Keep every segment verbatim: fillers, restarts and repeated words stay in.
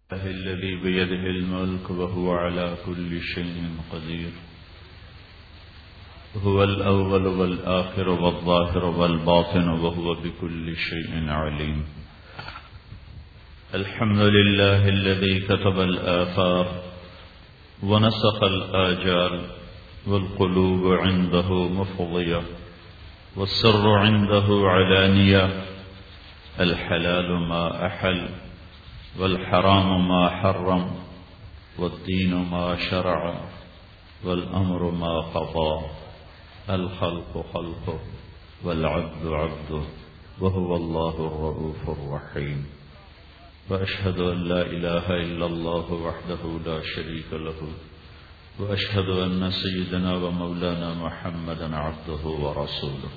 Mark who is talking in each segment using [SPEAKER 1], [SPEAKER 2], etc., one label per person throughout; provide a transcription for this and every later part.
[SPEAKER 1] الذي بيده الملك وهو على كل شيء قدير. هو الأول والآخر والظاهر والباطن وهو بكل شيء عليم. الحمد لله الذي كتب الآثار ونسخ الآجال والقلوب عنده مفضية والسر عنده علانية. الحلال ما أحل والحرام ما حرم والدين ما شرع والأمر ما قضى. الخلق خلقه والعبد عبده وهو الله الرؤوف الرحيم. وأشهد أن لا إله إلا الله وحده لا شريك له وأشهد أن سيدنا ومولانا محمدا عبده ورسوله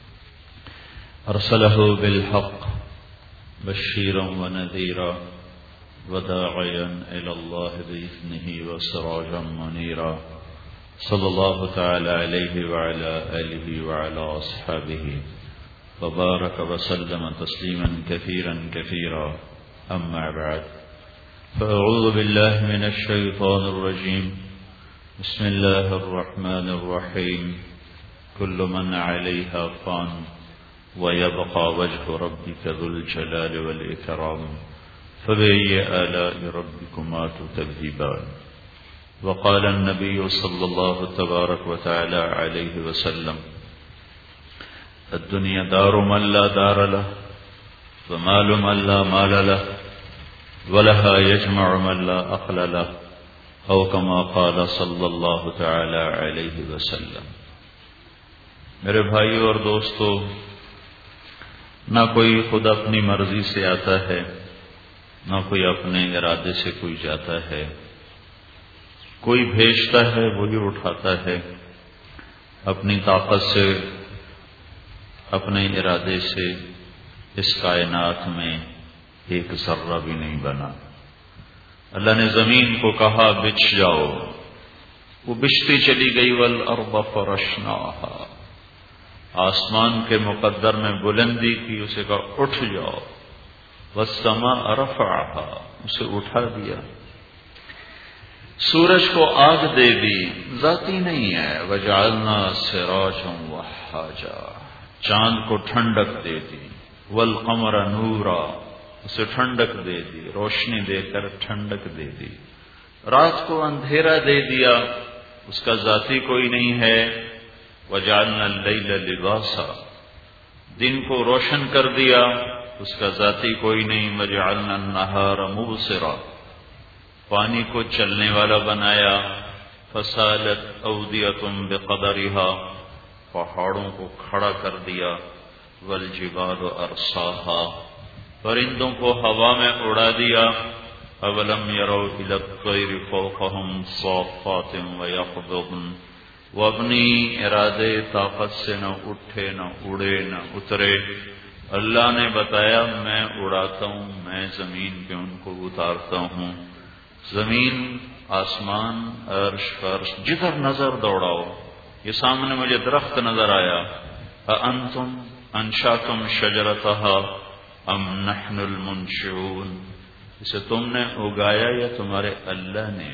[SPEAKER 1] أرسله بالحق بشيرا ونذيرا وداعيا إلى الله بإذنه وسراجا منيرا. صلى الله تعالى عليه وعلى آله وعلى أصحابه وبارك وسلم تسليما كثيرا كثيرا. أما بعد، فأعوذ بالله من الشيطان الرجيم. بسم الله الرحمن الرحيم. كل من عليها فان ويبقى وجه ربك ذو الجلال والإكرام فبأي آلاء ربكما تكذبان. وقال النبي صلى الله تبارك وتعالى عليه وسلم: الدنيا دار من لا دار له ومال من لا مال له ولها يجمع من لا عقل له أو كما قال صلی اللہ تعالی علیہ وسلم. میرے بھائیو اور دوستو، نہ کوئی خود اپنی مرضی سے آتا ہے، نہ کوئی اپنے ارادے سے کوئی جاتا ہے. کوئی بھیجتا ہے، وہی اٹھاتا ہے. اپنی طاقت سے، اپنے ارادے سے اس کائنات میں ایک ذرہ بھی نہیں بنا. اللہ نے زمین کو کہا بچھ جاؤ، وہ بچھتی چلی گئی. والارض فرشناہا، آسمان کے مقدر میں بلندی کی، اسے کہا اٹھ جاؤ. والسماء رفعہا، اسے اٹھا دیا. سورج کو آگ دے دی، ذاتی نہیں ہے. وجعلنا سراجا وہاجا، چاند کو ٹھنڈک دے دی. والقمر نورا، اسے ٹھنڈک دے دی، روشنی دے کر ٹھنڈک دے دی. رات کو اندھیرا دے دیا، اس کا ذاتی کوئی نہیں ہے. وجعلنا اللیل لباسا، دن کو روشن کر دیا، اس کا ذاتی کوئی نہیں. وجعلنا النہار مبصرا، پانی کو چلنے والا بنایا. فسالت اودیۃ بقدرہا، پہاڑوں کو کھڑا کر دیا. والجبال ارساہا، پرندوں کو ہوا میں اڑا دیا. اولم یروا الی الطیر فوقہم صافات ویقبضن، وہ اپنی ارادے طاقت سے نہ اٹھے، نہ اڑے، نہ اترے. اللہ نے بتایا میں اڑاتا ہوں، میں زمین پہ ان کو اتارتا ہوں. زمین، آسمان، عرش، فرش، جدھر نظر دوڑاؤ. یہ سامنے مجھے درخت نظر آیا. اانتم انشاتم شجرتہا ام نحن المنشئون، اسے تم نے اگایا یا تمہارے اللہ نے؟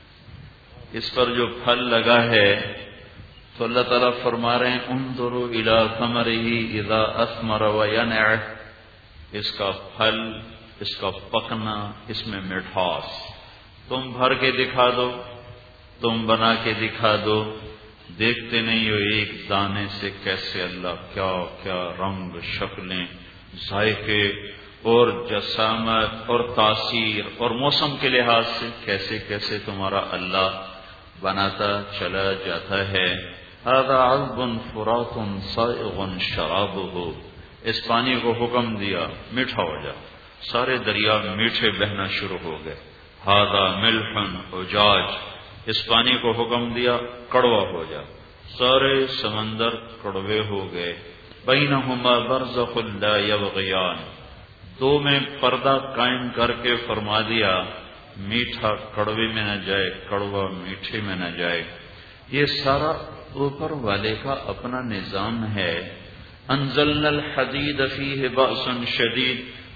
[SPEAKER 1] اس پر جو پھل لگا ہے تو اللہ تعالیٰ فرما رہے ہیں انظروا الی ثمرہ اذا اثمر وینع، اس کا پھل، اس کا پکنا، اس میں مٹھاس. تم بھر کے دکھا دو، تم بنا کے دکھا دو. دیکھتے نہیں ہو ایک دانے سے کیسے اللہ کیا کیا رنگ، شکلیں، ذائقے اور جسامت اور تاثیر اور موسم کے لحاظ سے کیسے کیسے تمہارا اللہ بناتا چلا جاتا ہے. هذا عذب فرات صائغ شرابہ، اس پانی کو حکم دیا میٹھا ہو جا، سارے دریا میٹھے بہنا شروع ہو گئے. هذا ملح اجاج، اس پانی کو حکم دیا کڑوا ہو جا، سارے سمندر کڑوے ہو گئے. بینہما برزخ لا یبغیان، دو میں پردہ قائم کر کے فرما دیا میٹھا کڑوے میں نہ جائے، کڑوا میٹھے میں نہ جائے. یہ سارا اوپر والے کا اپنا نظام ہے. انزلنا الحدید فیہ بأس شدید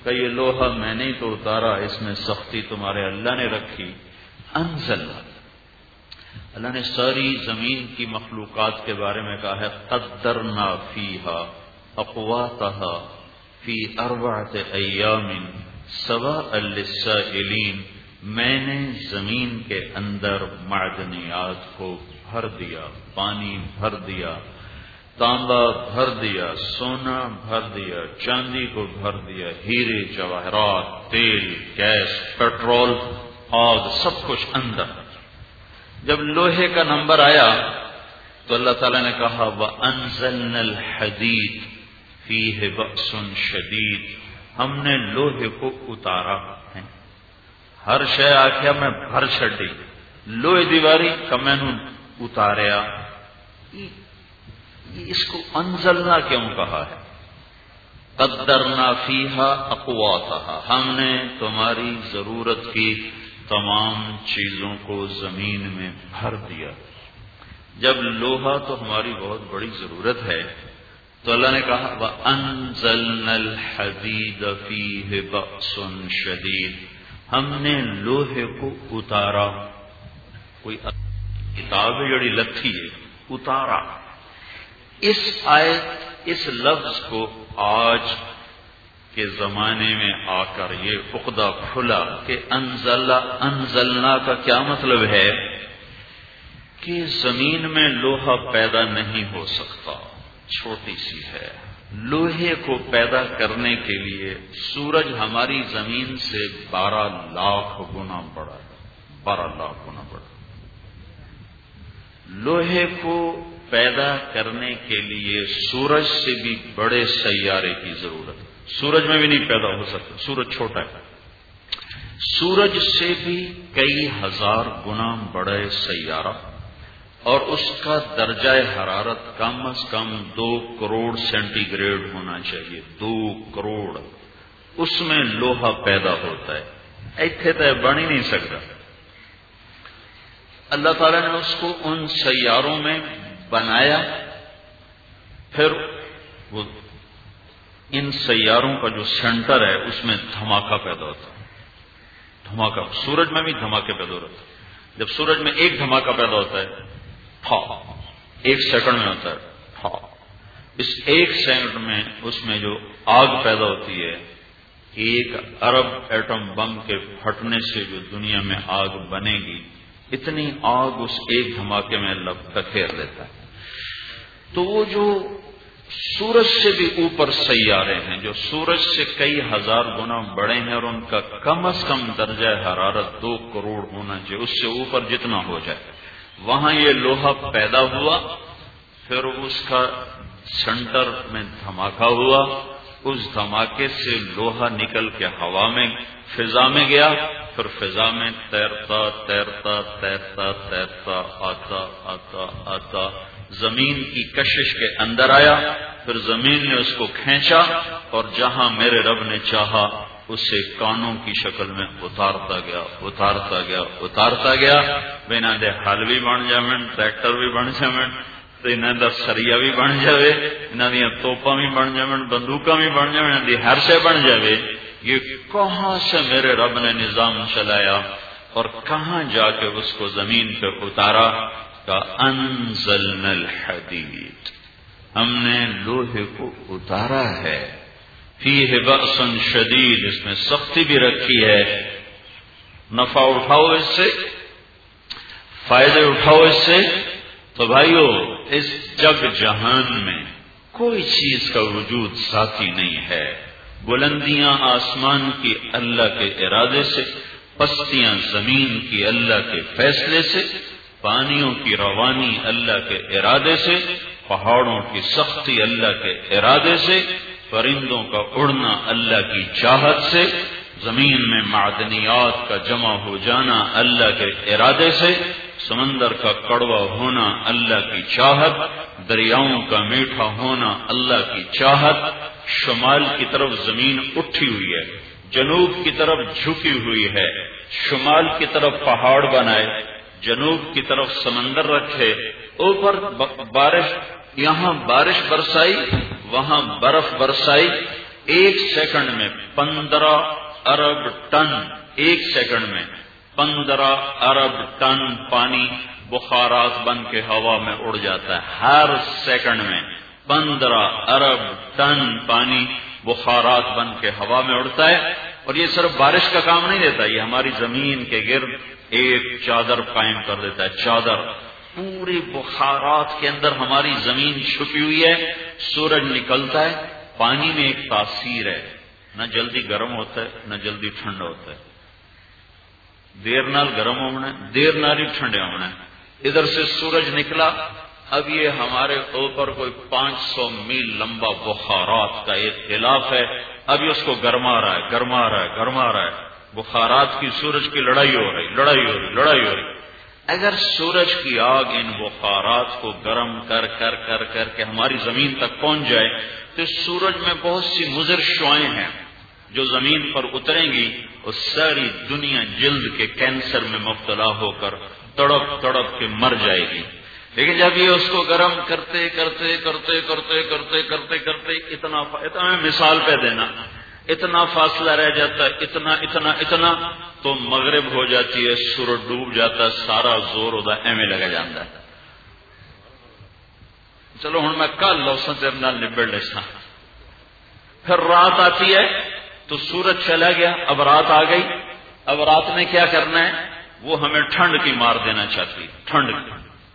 [SPEAKER 1] کہ یہ لوہا میں نے تو اتارا، اس میں سختی تمہارے اللہ نے رکھی. انزلنا، اللہ نے ساری زمین کی مخلوقات کے بارے میں کہا ہے قدرنا فیہا اقواتہا فی اربعۃ ایام سواء للسائلین. میں نے زمین کے اندر معدنیات کو بھر دیا، پانی بھر دیا، تانبا بھر دیا، سونا بھر دیا، چاندی کو بھر دیا، ہیرے جواہرات، تیل، گیس، پیٹرول، آگ، سب کچھ اندر. جب لوہے کا نمبر آیا تو اللہ تعالیٰ نے کہا وَأَنزَلْنَا الْحَدِيدَ فِيهِ بَأْسٌ شَدِيدٌ. ہم نے لوہے کو اتارا ہے. ہر شے آخیا میں بھر چھڈی، لوہے دیواری کا میں نے اتاریا. اس کو انزلنا کیوں کہا ہے؟ قدرنا فیہا اقواتہا، ہم نے تمہاری ضرورت کی تمام چیزوں کو زمین میں بھر دیا. جب لوہا تو ہماری بہت بڑی ضرورت ہے تو اللہ نے کہا وَأَنزَلْنَا الْحَدِيدَ فِيهِ بَأْسٌ شَدِيدٌ. ہم نے لوہے کو اتارا. کوئی کتاب ہے جڑی لتھی ہے، اتارا. اس آیت اس لفظ کو آج کے زمانے میں آ کر یہ عقدہ کھلا کہ انزلنا انزلنا کا کیا مطلب ہے کہ زمین میں لوہا پیدا نہیں ہو سکتا، چھوٹی سی ہے. لوہے کو پیدا کرنے کے لیے سورج ہماری زمین سے بارہ لاکھ گنا بڑا ہے، بارہ لاکھ گنا بڑا. لوہے کو پیدا کرنے کے لیے سورج سے بھی بڑے سیارے کی ضرورت ہے. سورج میں بھی نہیں پیدا ہو سکتا، سورج چھوٹا ہے. سورج سے بھی کئی ہزار گنا بڑے سیارہ، اور اس کا درجہ حرارت کم از کم دو کروڑ سینٹی گریڈ ہونا چاہیے. دو کروڑ اس میں لوہا پیدا ہوتا ہے. ایتھے تو بن ہی نہیں سکتا. اللہ تعالیٰ نے اس کو ان سیاروں میں بنایا. پھر وہ ان سیاروں کا جو سینٹر ہے اس میں دھماکہ پیدا ہوتا ہے. دھماکہ سورج میں بھی دھماکے پیدا ہوتا ہے. جب سورج میں ایک دھماکہ پیدا ہوتا ہے تھا، ایک سیکنڈ میں ہوتا ہے تھا. اس ایک سیکنڈ میں اس میں جو آگ پیدا ہوتی ہے، ایک ارب ایٹم بم کے پھٹنے سے جو دنیا میں آگ بنے گی، اتنی آگ اس ایک دھماکے میں اللہ بکھیر دیتا ہے. تو وہ جو سورج سے بھی اوپر سیارے ہیں جو سورج سے کئی ہزار گنا بڑے ہیں، اور ان کا کم از کم درجہ حرارت دو کروڑ ہونا چاہیے، اس سے اوپر جتنا ہو جائے، وہاں یہ لوہا پیدا ہوا. پھر اس کا سینٹر میں دھماکہ ہوا. اس دھماکے سے لوہا نکل کے ہوا میں فضا میں گیا. پھر فضا میں تیرتا تیرتا تیرتا تیرتا آتا آتا آتا زمین کی کشش کے اندر آیا. پھر زمین نے اس کو کھینچا اور جہاں میرے رب نے چاہا اسے کانوں کی شکل میں اتارتا گیا اتارتا گیا اتارتا گیا. بنا دے حل بھی بن جائیں، ٹریکٹر بھی بن جائیں، تو انہوں کا سریا بھی بن جائے، انہوں دیا توپاں بھی بن جائیں، بندوقاں بھی بن جائیں، انہوں دی ہر شے بن جائے. یہ کہاں سے میرے رب نے نظام چلایا اور کہاں جا کے اس کو زمین پہ اتارا؟ کا انزلنا الحدید، ہم نے لوہے کو اتارا ہے. فیہ بأس شدید، اس میں سختی بھی رکھی ہے. نفع اٹھاؤ اس سے، فائدے اٹھاؤ اس سے. تو بھائیو، اس جگ جہان میں کوئی چیز کا وجود ذاتی نہیں ہے. بلندیاں آسمان کی اللہ کے ارادے سے، پستیاں زمین کی اللہ کے فیصلے سے، پانیوں کی روانی اللہ کے ارادے سے، پہاڑوں کی سختی اللہ کے ارادے سے، پرندوں کا اڑنا اللہ کی چاہت سے، زمین میں معدنیات کا جمع ہو جانا اللہ کے ارادے سے، سمندر کا کڑوا ہونا اللہ کی چاہت، دریاؤں کا میٹھا ہونا اللہ کی چاہت. شمال کی طرف زمین اٹھی ہوئی ہے، جنوب کی طرف جھکی ہوئی ہے. شمال کی طرف پہاڑ بنائے، جنوب کی طرف سمندر رکھے، اوپر بارش، یہاں بارش برسائی، وہاں برف برسائی، ایک سیکنڈ میں پندرہ ارب ٹن، ایک سیکنڈ میں پندرہ ارب ٹن پانی بخارات بن کے ہوا میں اڑ جاتا ہے. ہر سیکنڈ میں پندرہ ارب ٹن پانی بخارات بن کے ہوا میں اڑتا ہے. اور یہ صرف بارش کا کام نہیں دیتا، یہ ہماری زمین کے گرد ایک چادر قائم کر دیتا ہے. چادر پوری بخارات کے اندر ہماری زمین چھپی ہوئی ہے. سورج نکلتا ہے، پانی میں ایک تاثیر ہے، نہ جلدی گرم ہوتا ہے نہ جلدی ٹھنڈا ہوتا ہے. دیر نال گرم ہونا ہے، دیر نال ہی ٹھنڈے ہونا ہے. ادھر سے سورج نکلا، اب یہ ہمارے اوپر کوئی پانچ سو میل لمبا بخارات کا ایک خلاف ہے. اب یہ اس کو گرما رہا ہے گرما رہا ہے گرما رہا ہے. بخارات کی سورج کی لڑائی ہو رہی لڑائی ہو رہی لڑائی ہو رہی. اگر سورج کی آگ ان بخارات کو گرم کر کر کر کر کے ہماری زمین تک پہنچ جائے تو سورج میں بہت سی مضر شعاعیں ہیں جو زمین پر اتریں گی اور ساری دنیا جلد کے کینسر میں مبتلا ہو کر تڑپ تڑپ کے مر جائے گی. لیکن جب یہ اس کو گرم کرتے کرتے کرتے کرتے کرتے کرتے کرتے اتنا اتنا مثال پہ دینا اتنا فاصلہ رہ جاتا ہے، اتنا اتنا اتنا تو مغرب ہو جاتی ہے، سورج ڈوب جاتا ہے، سارا زور ادا ایویں لگا جاتا ہے. چلو ہوں میں کل لوساں تیرے نال نبڑ لیسا. پھر رات آتی ہے تو سورج چلا گیا، اب رات آ گئی. اب رات میں کیا کرنا ہے؟ وہ ہمیں ٹھنڈ کی مار دینا چاہتی ہے. ٹھنڈ کی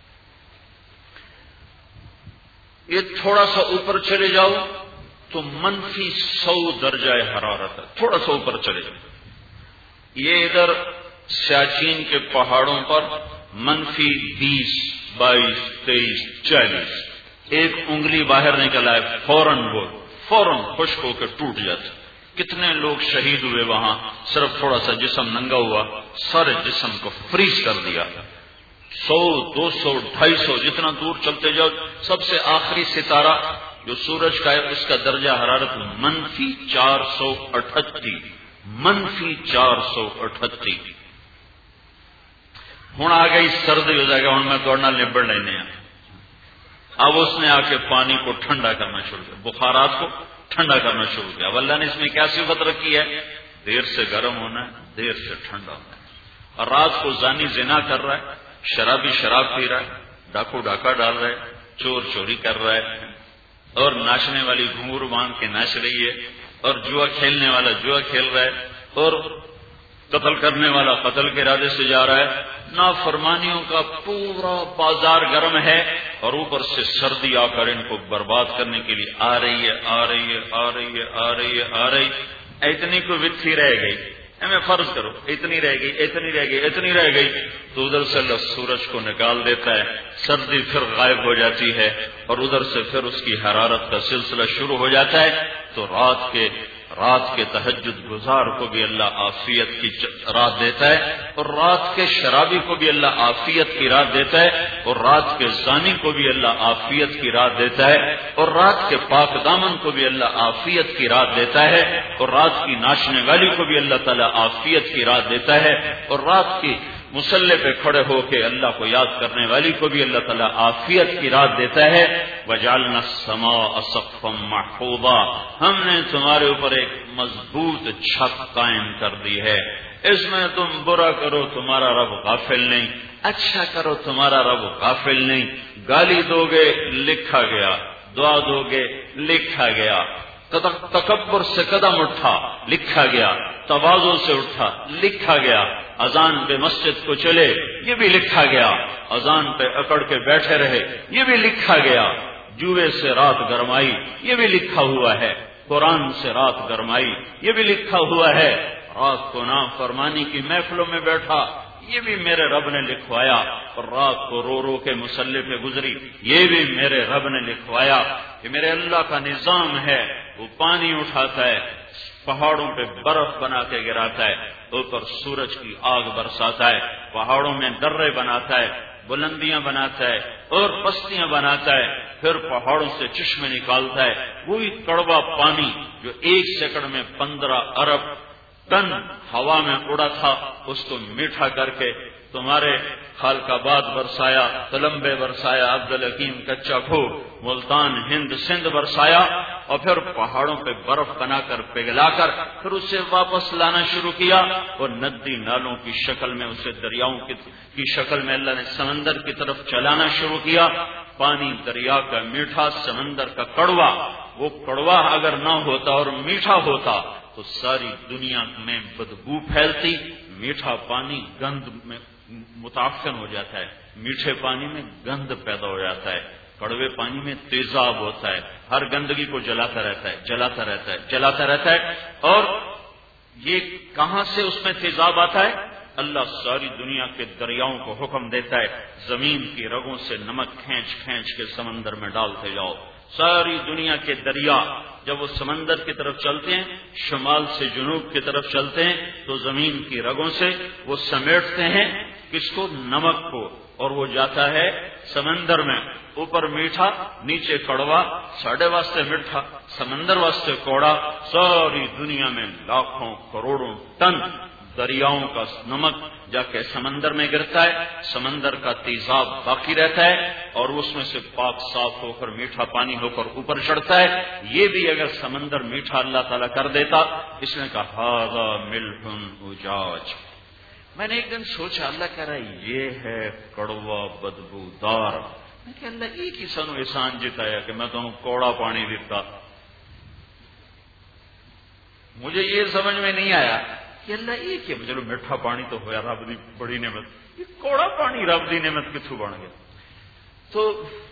[SPEAKER 1] یہ تھوڑا سا اوپر چلے جاؤ تو منفی سو درجہ حرارت ہے. تھوڑا سا اوپر چلے جاؤ. یہ ادھر سیاچین کے پہاڑوں پر منفی بیس بائیس تیئیس چالیس، ایک انگلی باہر نکل آئے فوراً وہ فوراً خشک ہو کے ٹوٹ جاتا. کتنے لوگ شہید ہوئے وہاں، صرف تھوڑا سا جسم ننگا ہوا، سارے جسم کو فریز کر دیا. سو دو سو ڈھائی سو جتنا دور چلتے جاؤ، سب سے آخری ستارہ جو سورج کا ہے اس کا درجہ حرارت منفی چار سو اٹھتی منفی چار سو اٹھتی. ہوں آ گئی سردی ہو جائے گا. ہوں میں دوڑنا نبڑ لینے ہیں. اب اس نے آ کے پانی کو ٹھنڈا کرنا شروع کیا، بخارات کو ٹھنڈا کرنا شروع کیا. اب اللہ نے اس میں کیا صفت رکھی ہے؟ دیر سے گرم ہونا ہے، دیر سے ٹھنڈا ہونا ہے. اور رات کو زانی زنا کر رہا ہے، شرابی شراب پی رہا ہے، ڈاکو ڈاکہ ڈال رہا ہے، چور چوری کر رہا ہے، اور ناچنے والی گھنگرو باندھ کے ناچ رہی ہے، اور جوا کھیلنے والا جوا کھیل رہا ہے، اور قتل کرنے والا قتل کے ارادے سے جا رہا ہے. نافرمانیوں کا پورا بازار گرم ہے اور اوپر سے سردی آ کر ان کو برباد کرنے کے لیے آ رہی ہے آ رہی ہے آ رہی ہے آ رہی ہے آ رہی. اتنی کو وتھی رہ گئی، ہمیں فرض کرو اتنی رہ گئی اتنی رہ گئی اتنی رہ گئی تو ادھر سے اللہ سورج کو نکال دیتا ہے، سردی پھر غائب ہو جاتی ہے اور ادھر سے پھر اس کی حرارت کا سلسلہ شروع ہو جاتا ہے. تو رات کے رات کے تہجد گزار کو بھی اللہ عافیت کی رات دیتا ہے، اور رات کے شرابی کو بھی اللہ عافیت کی رات دیتا ہے، اور رات کے زانی کو بھی اللہ عافیت کی رات دیتا ہے، اور رات کے پاک دامن کو بھی اللہ عافیت کی رات دیتا ہے، اور رات کی ناچنے والی کو بھی اللہ تعالیٰ عافیت کی رات دیتا ہے، اور رات کی مسلح پہ کھڑے ہو کے اللہ کو یاد کرنے والی کو بھی اللہ تعالیٰ عافیت کی رات دیتا ہے. وَجَعَلْنَا السَّمَاءَ سَقْفًا مَحْفُوظًا، ہم نے تمہارے اوپر ایک مضبوط چھت قائم کر دی ہے، اس میں تم برا کرو تمہارا رب غافل نہیں، اچھا کرو تمہارا رب غافل نہیں. گالی دو گے لکھا گیا، دعا دو گے لکھا گیا، تکبر سے قدم اٹھا لکھا گیا، تواضع سے اٹھا لکھا گیا، اذان پہ مسجد کو چلے یہ بھی لکھا گیا، اذان پہ اکڑ کے بیٹھے رہے یہ بھی لکھا گیا، جوئے سے رات گرمائی یہ بھی لکھا ہوا ہے، قرآن سے رات گرمائی یہ بھی لکھا ہوا ہے، رات کو نافرمانی کی محفلوں میں بیٹھا یہ بھی میرے رب نے لکھوایا، اور رات کو رو رو کے مصلی پہ گزری یہ بھی میرے رب نے لکھوایا. کہ میرے اللہ کا نظام ہے، وہ پانی اٹھاتا ہے، پہاڑوں پہ برف بنا کے گراتا ہے، اوپر سورج کی آگ برساتا ہے، پہاڑوں میں درے بناتا ہے، بلندیاں بناتا ہے اور پستیاں بناتا ہے، پھر پہاڑوں سے چشمے نکالتا ہے. وہی کڑوا پانی جو ایک سیکنڈ میں پندرہ ارب ٹن ہوا میں اڑا تھا اس کو میٹھا کر کے تمہارے خالقآباد برسایا، تلمبے برسایا، عبدالحکیم کچا کھو، ملتان ہند سندھ برسایا، اور پھر پہاڑوں پہ برف بنا کر پگھلا کر پھر اسے واپس لانا شروع کیا اور ندی نالوں کی شکل میں اسے دریاؤں کی شکل میں اللہ نے سمندر کی طرف چلانا شروع کیا. پانی دریا کا میٹھا، سمندر کا کڑوا. وہ کڑوا اگر نہ ہوتا اور میٹھا ہوتا تو ساری دنیا میں بدبو پھیلتی. میٹھا پانی گند میں متعفن ہو جاتا ہے، میٹھے پانی میں گند پیدا ہو جاتا ہے، کڑوے پانی میں تیزاب ہوتا ہے، ہر گندگی کو جلاتا رہتا ہے جلاتا رہتا ہے جلاتا رہتا ہے. اور یہ کہاں سے اس میں تیزاب آتا ہے؟ اللہ ساری دنیا کے دریاؤں کو حکم دیتا ہے زمین کی رگوں سے نمک کھینچ کھینچ کے سمندر میں ڈالتے جاؤ. ساری دنیا کے دریا جب وہ سمندر کی طرف چلتے ہیں، شمال سے جنوب کی طرف چلتے ہیں، تو زمین کی رگوں سے وہ سمیٹتے ہیں کس کو؟ نمک کو. اور وہ جاتا ہے سمندر میں. اوپر میٹھا، نیچے کڑوا، ساڑھے واسطے میٹھا، سمندر واسطے کوڑا. ساری دنیا میں لاکھوں کروڑوں ٹن دریاؤں کا نمک جا کے سمندر میں گرتا ہے. سمندر کا تیزاب باقی رہتا ہے اور اس میں سے پاک صاف ہو کر میٹھا پانی ہو کر اوپر چڑھتا ہے. یہ بھی اگر سمندر میٹھا اللہ تعالیٰ کر دیتا. اس نے کہا ھذا ملح اجاج. میں نے ایک دن سوچا اللہ کہہ رہا ہے یہ ہے کڑوا بدبودار. میں کہ اللہ ایک ہی سنو احسان جتایا کہ میں تمہیں کوڑا پانی دیتا. مجھے یہ سمجھ میں نہیں آیا کہ اللہ ایک ہے. چلو میٹھا پانی تو ہوا رب دی بڑی نعمت، یہ کوڑا پانی رب دی نعمت کتوں بن گیا؟ تو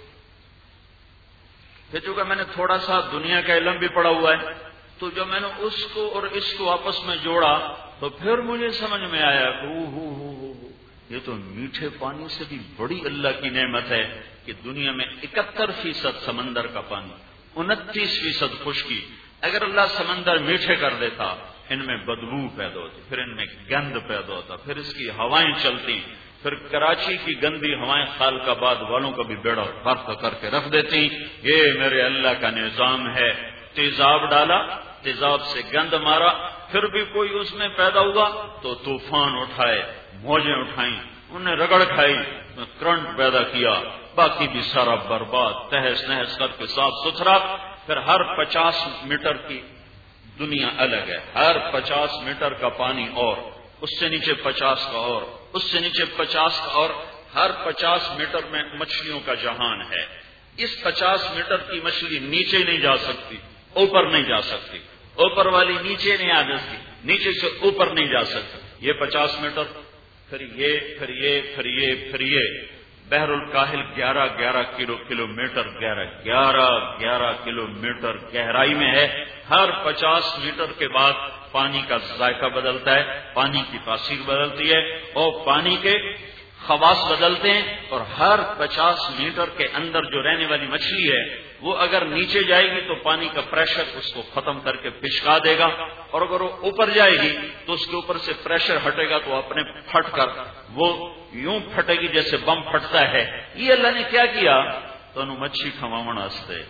[SPEAKER 1] پھر چونکہ میں نے تھوڑا سا دنیا کا علم بھی پڑا ہوا ہے تو جب میں نے اس کو اور اس کو آپس میں جوڑا تو پھر مجھے سمجھ میں آیا کہ او ہو ہو ہو یہ تو میٹھے پانی سے بھی بڑی اللہ کی نعمت ہے کہ دنیا میں اکہتر فیصد سمندر کا پانی، انتیس فیصد خشکی. اگر اللہ سمندر میٹھے کر دیتا ان میں بدبو پیدا ہوتی، پھر ان میں گند پیدا ہوتا، پھر اس کی ہوائیں چلتی، پھر کراچی کی گندی ہوائیں خالق آباد والوں کا بھی بیڑا غرق کر کے رکھ دیتی. یہ میرے اللہ کا نظام ہے. تیزاب ڈالا، تیزاب سے گند مارا، پھر بھی کوئی اس میں پیدا ہوا تو طوفان اٹھائے، موجیں اٹھائیں، انہیں رگڑ کھائی، کرنٹ پیدا کیا، باقی بھی سارا برباد تہس نہس کر کے صاف ستھرا. پھر ہر پچاس میٹر کی دنیا الگ ہے، ہر پچاس میٹر کا پانی اور اس سے نیچے پچاس کا اور اس سے نیچے پچاس کا اور ہر پچاس میٹر میں مچھلیوں کا جہان ہے. اس پچاس میٹر کی مچھلی نیچے نہیں جا سکتی، اوپر نہیں جا سکتی، اوپر والی نیچے نہیں آ سکتی، نیچے سے اوپر نہیں جا سکتی. یہ پچاس میٹر، پھر یہ پھر یہ پھر یہ پھر یہ بحر الکاہل گیارہ گیارہ کلو کلو میٹر گیارہ گیارہ گیارہ کلو میٹر گہرائی میں ہے. ہر پچاس میٹر کے بعد پانی کا ذائقہ بدلتا ہے، پانی کی تاثیر بدلتی ہے اور پانی کے خواص بدلتے ہیں. اور ہر پچاس میٹر کے اندر جو رہنے والی مچھلی ہے وہ اگر نیچے جائے گی تو پانی کا پریشر اس کو ختم کر کے پچکا دے گا، اور اگر وہ اوپر جائے گی تو اس کے اوپر سے پریشر ہٹے گا تو اپنے پھٹ کر وہ یوں پھٹے گی جیسے بم پھٹتا ہے. یہ اللہ نے کیا کیا؟ تو انہوں مچھلی کھواون واسطے.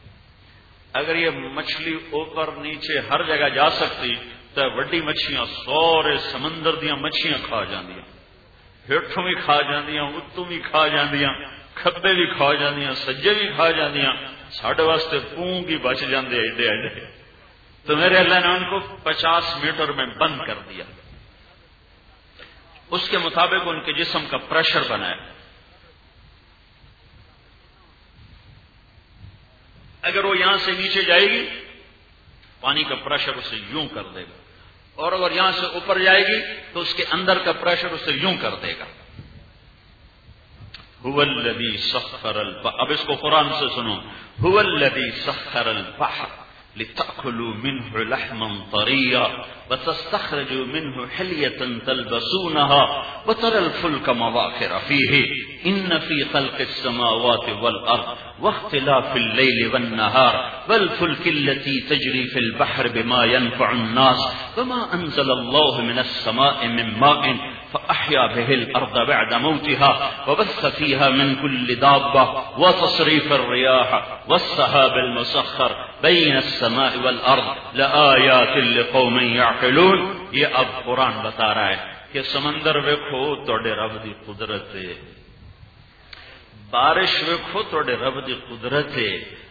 [SPEAKER 1] اگر یہ مچھلی اوپر نیچے ہر جگہ جا سکتی تو وڈی مچھلیاں سورے سمندر دیا مچھلیاں کھا جاندیاں، ہیٹھوں بھی کھا جاندیاں، اتوں بھی کھا جاندیاں، کھبے بھی کھا جاندیاں، سجے بھی کھا جاندیاں. ساڈے واسطے پونگ ہی بچ جاندے ایڈے ایڈے. تو میرے اللہ نے ان کو پچاس میٹر میں بند کر دیا. اس کے مطابق ان کے جسم کا پریشر بنایا. اگر وہ یہاں سے نیچے جائے گی پانی کا پریشر اسے یوں کر دے گا، اور اگر یہاں سے اوپر جائے گی تو اس کے اندر کا پریشر اسے یوں کر دے گا. هو الذی سخر البحر. اب اس کو قرآن سے سنو. هو الذی سخر البحر لتأكلوا منه لحما طريا وتستخرجوا منه حلية تلبسونها وترى الفلك مواخر فيه إن في خلق السماوات والأرض واختلاف الليل والنهار والفلك التي تجري في البحر بما ينفع الناس وما أنزل الله من السماء من ماء فأحيا به الأرض بعد موتها وبث فيها من كل دابة وتصريف الرياح والسحاب المسخر بين السماء والأرض لآيات لقوم يعقلون. یہ اب قرآن بتا رہا ہے کہ سمندر ویکھو توڑے رب دی قدرت ہے، بارش ویکھو توڑے رب دی قدرت ہے،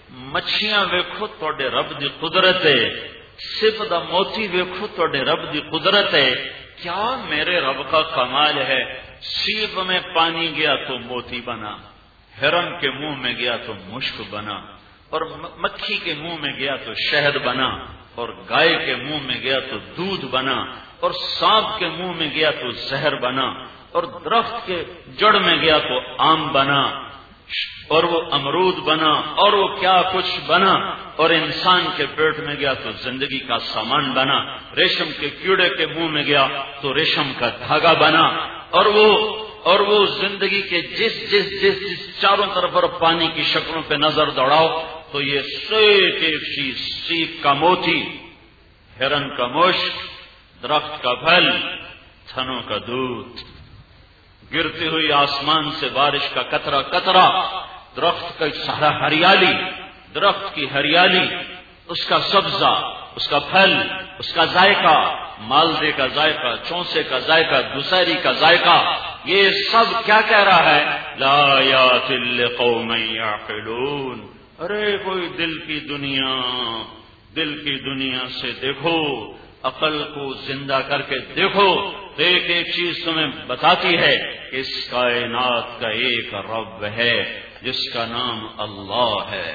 [SPEAKER 1] مچھیاں ویکھو تواڈے رب دی قدرت ہے، سپ دا موتی ویکھو تواڈے رب دی قدرت ہے، کیا میرے رب کا کمال ہے۔ سیپ میں پانی گیا تو موتی بنا، ہرن کے منہ میں گیا تو مشک بنا، اور مکھی کے منہ میں گیا تو شہد بنا، اور گائے کے منہ میں گیا تو دودھ بنا، اور سانپ کے منہ میں گیا تو زہر بنا، اور درخت کے جڑ میں گیا تو آم بنا، اور وہ امرود بنا، اور وہ کیا کچھ بنا، اور انسان کے پیٹ میں گیا تو زندگی کا سامان بنا، ریشم کے کیڑے کے منہ میں گیا تو ریشم کا دھاگا بنا، اور وہ اور وہ زندگی کے جس جس جس جس چاروں طرف اور پانی کی شکلوں پہ نظر دوڑاؤ تو یہ ایک ایک چیز، سیپ کا موتی، ہرن کا مشک، درخت کا پھل، تھنوں کا دودھ، گرتی ہوئی آسمان سے بارش کا قطرہ قطرہ، درخت کا سارا ہریالی، درخت کی ہریالی، اس کا سبزہ، اس کا پھل، اس کا ذائقہ، مالدے کا ذائقہ، چونسے کا ذائقہ، دوسری کا ذائقہ، یہ سب کیا کہہ رہا ہے؟ لآیات لقوم یعقلون، ارے کوئی دل کی دنیا، دل کی دنیا سے دیکھو، عقل کو زندہ کر کے دیکھو، تو ایک ایک چیز تمہیں بتاتی ہے کہ اس کائنات کا ایک رب ہے جس کا نام اللہ ہے۔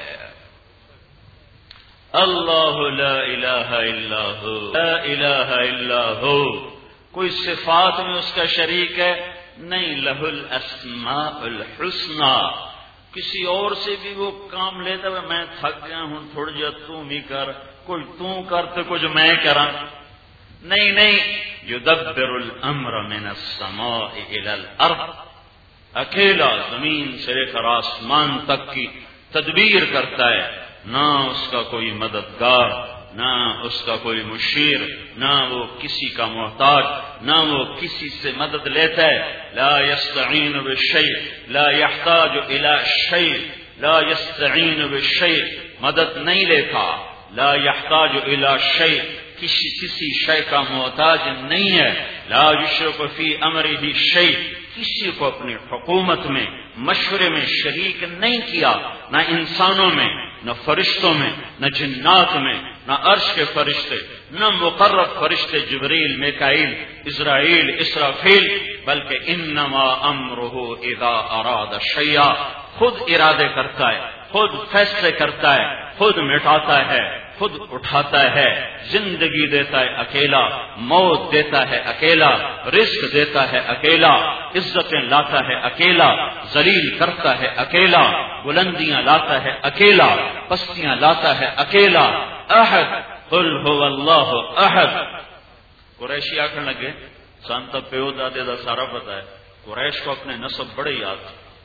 [SPEAKER 1] اللہ لا الہ الا ہو، لا الہ الا ہو، کوئی صفات میں اس کا شریک ہے نہیں، لہ الاسماء الحسنی، کسی اور سے بھی وہ کام لیتا ہے، میں تھک گیا ہوں تھوڑا جا تو بھی کر، کوئی تو کر تو کچھ میں کراں، نہیں نہیں، یدبر الامر من السماء الى الارض، اکیلا زمین سے لے کر آسمان تک کی تدبیر کرتا ہے، نہ اس کا کوئی مددگار، نہ اس کا کوئی مشیر، نہ وہ کسی کا محتاج، نہ وہ کسی سے مدد لیتا ہے، لا یستعین بالشیء، لا یحتاج الی شیء، لا یستعین بالشیء، مدد نہیں لیتا، لا یحتاج الی شیء، کسی کسی شے کا محتاج نہیں ہے، لا یشرک فی امرہ شیء، کسی کو اپنی حکومت میں مشورے میں شریک نہیں کیا، نہ انسانوں میں، نہ فرشتوں میں، نہ جنات میں، نہ عرش کے فرشتے، نہ مقرب فرشتے جبریل، میکائیل، اسرائیل، اسرافیل، بلکہ انما امرہ اذا اراد شیئا، خود ارادے کرتا ہے، خود فیصلے کرتا ہے، خود مٹاتا ہے، خود اٹھاتا ہے، زندگی دیتا ہے اکیلا، موت دیتا ہے اکیلا، رزق دیتا ہے اکیلا، عزتیں لاتا ہے اکیلا، ذلیل کرتا ہے اکیلا، بلندیاں لاتا ہے اکیلا، پستیاں لاتا ہے اکیلا، احد، قل هو اللہ احد۔ قریشی آخر لگے سانتا پیو دادے دا سارا پتہ ہے، قریش کو اپنے نسب بڑے یاد،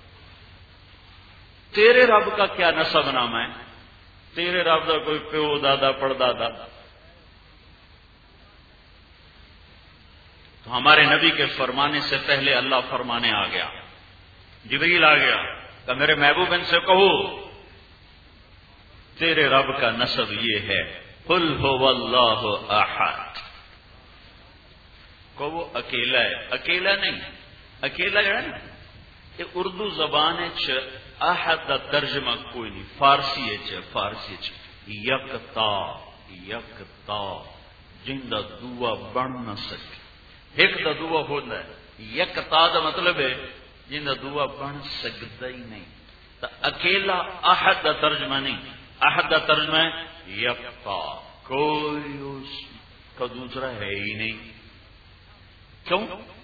[SPEAKER 1] تیرے رب کا کیا نسب نام ہے؟ تیرے رب دا کوئی پیو دادا پڑ دادا؟ تو ہمارے نبی کے فرمانے سے پہلے اللہ فرمانے آ گیا، جبریل آ گیا کہ میرے محبوب ان سے کہو تیرے رب کا نسب یہ ہے، قل هو اللہ احد، کہ وہ اکیلا ہے، اکیلا نہیں، اکیلا ہے نا، یہ اردو زبان چ احد کا ترجمہ کوئی نہیں، فارسی چ فارسی چ یکتا، یکتا، جن دا دعا بن نہ سکے، ایک دا دعا ہوتا ہے، یکتا دا مطلب ہے جن دا دعا بن سکتا ہی نہیں، تو اکیلا احد کا ترجمہ نہیں، احد کا ترجمہ ہے یکتا، کوئی اس کا دوسرا ہے ہی نہیں۔ کیوں؟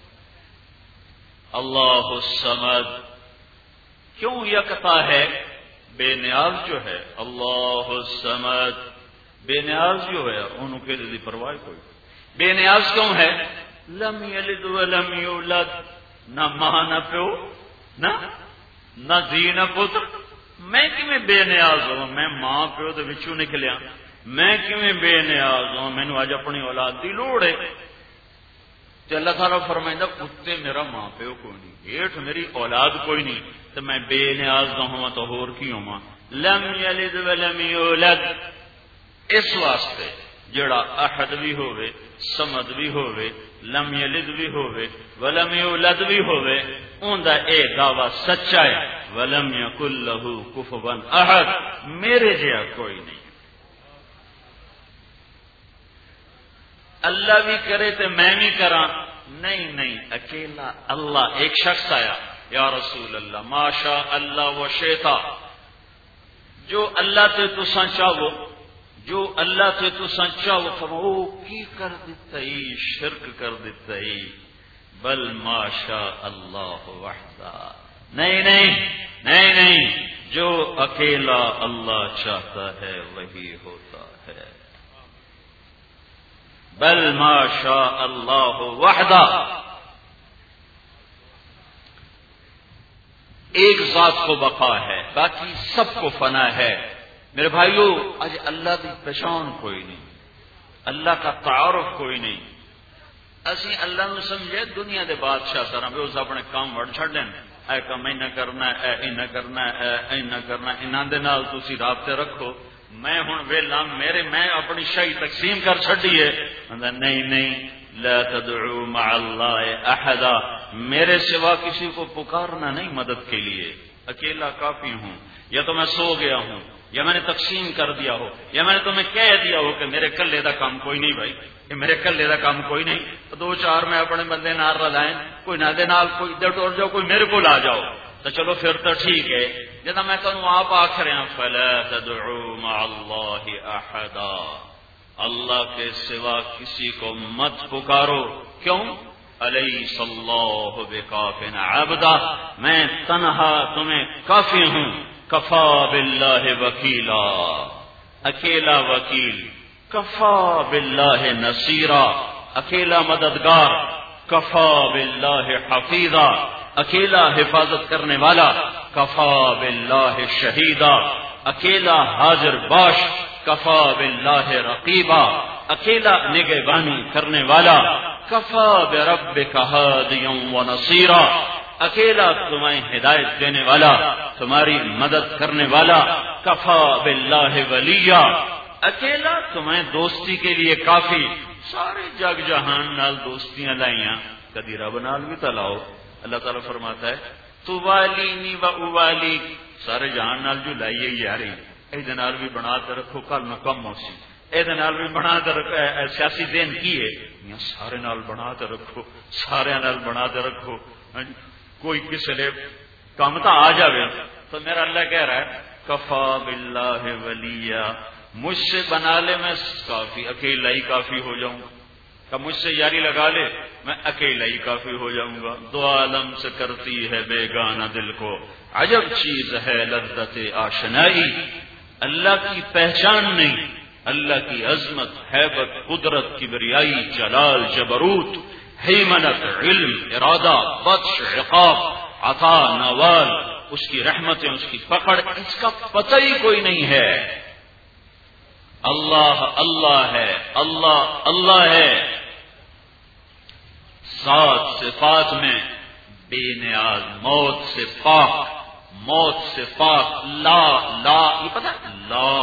[SPEAKER 1] اللہ الصمد، کیوں یکتا ہے؟ بے نیاز جو ہے، اللہ الصمد، بے نیاز جو ہے انہوں کے دی پرواہ کوئی، بے نیاز کیوں ہے؟ لم یلد ولم یولد، نہ ماں نہ پیو، نہ نہ دھی نہ پتر، میں کیویں بے نیاز ہوں؟ میں ماں پیو دے وچوں نکلیا، میں کیویں بے نیاز ہوں؟ مینوں اج اپنی اولاد دی لوڑ ہے۔ تو اللہ تعالیٰ فرمائندہ کتے میرا ماں پیو کوئی نہیں، ہیٹھ میری اولاد کوئی نہیں، تو میں بے نیاز نہ ہوں تو ہور کی ہوں؟ لم یلد ولم یولد، اس واسطے جڑا احد بھی ہوئے، سمد بھی ہوئے، لم یلد بھی ہوئے، ولم یولد بھی ہوئے، اون دا اے دعویٰ سچا ہے ولم یکن لہ کفوا احد، میرے جیا کوئی نہیں۔ اللہ بھی کرے تو میں بھی کراں، نہیں نہیں، اکیلا اللہ۔ ایک شخص آیا، یا رسول اللہ ما شاء اللہ و شئت، جو اللہ تے تساں چاہو، جو اللہ تے تساں چاہو فرماؤ کی کر دیتا ہی، شرک کر دیتا ہی، بل ما شاء اللہ وحدہ، نہیں نہیں نہیں نہیں، جو اکیلا اللہ چاہتا ہے وہی ہوتا ہے، بل ما شاء اللہ وحدہ۔ ایک ذات کو بقا ہے، باقی سب کو فنا ہے۔ میرے بھائیو، آج اللہ کی پہچان کوئی نہیں، اللہ کا تعارف کوئی نہیں۔ اسی اللہ نو سمجھے دنیا دے بادشاہ طرح بھی اس اپنے کام وڑ چھڑ دین، اے کام اینا کرنا ہے، اے اینا کرنا ہے، اے اینا کرنا ہے، انہاں دے نال تسی رابطے رکھو، میں ہن ویلا میرے میں اپنی شاہی تقسیم کر چھڈی ہے۔ نہیں نہیں، لا تدعو مع اللہ احدا، میرے سوا کسی کو پکارنا نہیں مدد کے لیے، اکیلا کافی ہوں۔ یا تو میں سو گیا ہوں، یا میں نے تقسیم کر دیا ہو، یا میں نے تمہیں کہہ دیا ہو کہ میرے کلے دا کام کوئی نہیں بھائی، کہ میرے کلے دا کام کوئی نہیں، تو دو چار میں اپنے بندے نال رلائیں، کوئی نہ دے نال، کوئی ادھر ٹور جاؤ، کوئی میرے کو آ جاؤ، تو چلو پھر تو ٹھیک ہے۔ جدا میں تمہیں آپ آکھ رہا ہوں فلا تدعو مع اللہ احدا، اللہ کے سوا کسی کو مت پکارو۔ کیوں؟ الیس اللہ بکاف عبدا، میں تنہا تمہیں کافی ہوں، کفا باللہ وکیلا، اکیلا وکیل، کفا باللہ نصیرا، اکیلا مددگار، کفا باللہ حفیظا، اکیلا حفاظت کرنے والا، کفا باللہ شہیدا، اکیلا حاضر باش، کفا باللہ رقیبا، اکیلا نگہبانی کرنے والا، کفا بربک ہادیا ونصیرا، اکیلا تمہیں ہدایت دینے والا، تمہاری مدد کرنے والا، کفا باللہ ولیا، اکیلا تمہیں دوستی کے لیے کافی۔ سارے جگ جہان نال دوستیاں لائیاں، کدی رب نال بھی تو لاؤ۔ اللہ تعالیٰ فرماتا ہے تو والینی و اوالی، سارے جہان نال جو لائیے یاری، اے نال بھی بنا کے رکھو، کل نو کم ہوسی، اے نال بھی بنا کے رکھو، سیاسی دین کی ہے، سارے نال بنا کے رکھو، سارے نال بنا کے رکھو، کوئی کسی نے کام تو آ جاوے۔ تو میرا اللہ کہہ رہا ہے کفا باللہ ولیہ، مجھ سے بنا لے میں کافی، اکیلا ہی کافی ہو جاؤں گا، کہ مجھ سے یاری لگا لے میں اکیلا ہی کافی ہو جاؤں گا۔ دو عالم سے کرتی ہے بیگانہ دل کو، عجب چیز ہے لذت آشنائی، اللہ کی پہچان نہیں، اللہ کی عظمت، ہیبت، قدرت، کبریائی، جلال، جبروت، حیمنت، علم، ارادہ، بطش، عقاب، عطا، نوال، اس کی رحمتیں، اس کی پکڑ، اس کا پتہ ہی کوئی نہیں ہے۔ اللہ اللہ ہے، اللہ اللہ ہے، ذات صفات میں بے نیاز، موت سے پاک، موت سے پاک، لا لا، یہ پتہ لا،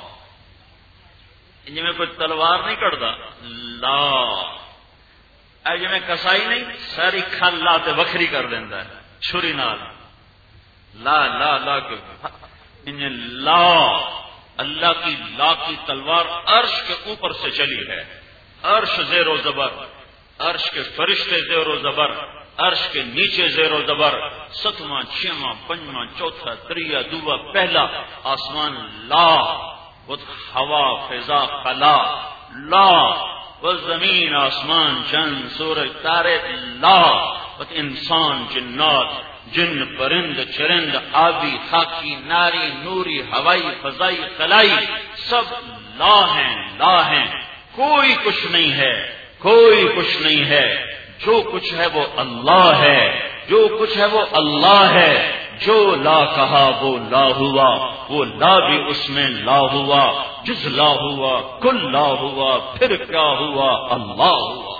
[SPEAKER 1] جی میں کوئی تلوار نہیں کٹتا، لا، اے جی میں کسائی نہیں ساری کھل لا تے وکھری کر دینا ہے چھری نال، لا لا لا کے انہیں لا، اللہ کی لا کی تلوار عرش کے اوپر سے چلی ہے، عرش زیر و زبر، عرش کے فرشتے زیر و زبر، عرش کے نیچے زیر و زبر، ستواں، چھواں، پنجواں، چوتھا، تریا، دوا، پہلا آسمان لا، وہ ہوا، فضا، خلا لا، وہ زمین، آسمان، چند، سورج، تارے لا، وہ انسان، جنات، جن، پرند، چرند، آبی، خاکی، ناری، نوری، ہوائی، فضائی، خلائی، سب لا ہیں، لا ہیں، کوئی کچھ نہیں ہے، کوئی کچھ نہیں ہے، جو کچھ ہے وہ اللہ ہے، جو کچھ ہے وہ اللہ ہے، جو لا کہا وہ لا ہوا، وہ لا بھی اس میں لا ہوا، جز لا ہوا، کل لا ہوا، پھر کیا ہوا، اللہ ہوا۔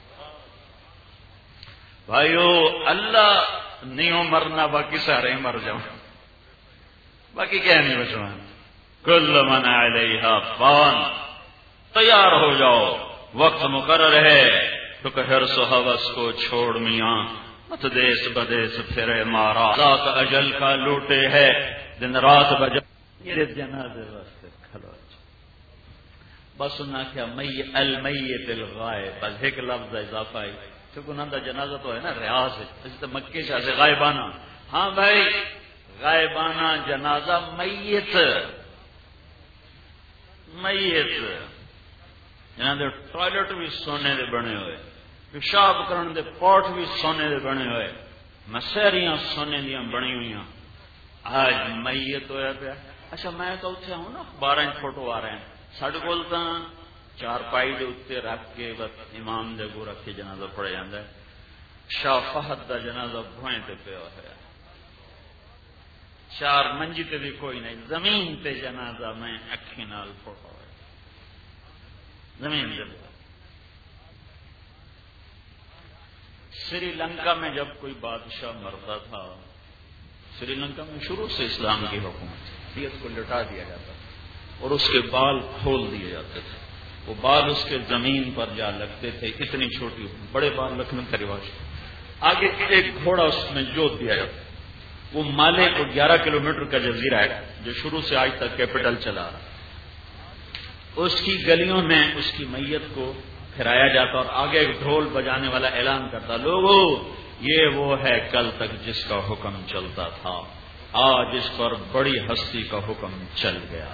[SPEAKER 1] بھائیو، اللہ نہیں ہو مرنا، باقی سارے مر جاؤں، باقی کیا نہیں بچنا۔ کل من علیہا فان، تیار ہو جاؤ، وقت مقرر ہے، تو حرص و ہوس کو چھوڑ میاں، مت دیس بدیس پھرے مارا ذات اجل کا لوٹے ہے دن رات بجا یہ جنازے واسطے کھلو بس سننا کیا می المیت الغائب بس ایک لفظ اضافہ ہے کیونکہ انہوں کا جنازہ تو ہے نا ریاض ہے اس تو مکے سے غائبانہ ہاں بھائی غائبانہ جنازہ میت میت جنہاں دے ٹوائلٹ بھی سونے دے بنے ہوئے پیشاب کرن دے پوٹ بھی سونے دے بنے ہوئے مسیریاں سونے دیاں بنی ہوئی آج میت ہویا پیا اچھا میں تو اتنے ہوں نا بارہ فوٹو آ رہے ہیں ساڈے کول تاں چار پائی دے اتنے رکھ کے بس امام دے کو رکھ کے جنازہ پڑھا جاندا ہے شاہ فہد دا جنازہ بھوئیں تے پیا ہوا چار منجی تے بھی کوئی نہیں زمین تے جنازہ میں اکھی نال پڑھا ہوا زمین دے سری لنکا میں جب کوئی بادشاہ مرتا تھا سری لنکا میں شروع سے اسلام کی حکومت دیت کو لٹا دیا جاتا تھا اور اس کے بال کھول دیے جاتے تھے وہ بال اس کے زمین پر جا لگتے تھے اتنی چھوٹی بڑے بال رکھنے کا رواج آگے ایک گھوڑا اس میں جوت دیا جاتا وہ مالے کو گیارہ کلومیٹر کا جزیرہ ہے جو شروع سے آج تک کیپٹل چلا رہا اس کی گلیوں میں اس کی میت کو پھرایا جاتا اور آگے ایک ڈھول بجانے والا اعلان کرتا لوگوں یہ وہ ہے کل تک جس کا حکم چلتا تھا آج اس پر بڑی ہستی کا حکم چل گیا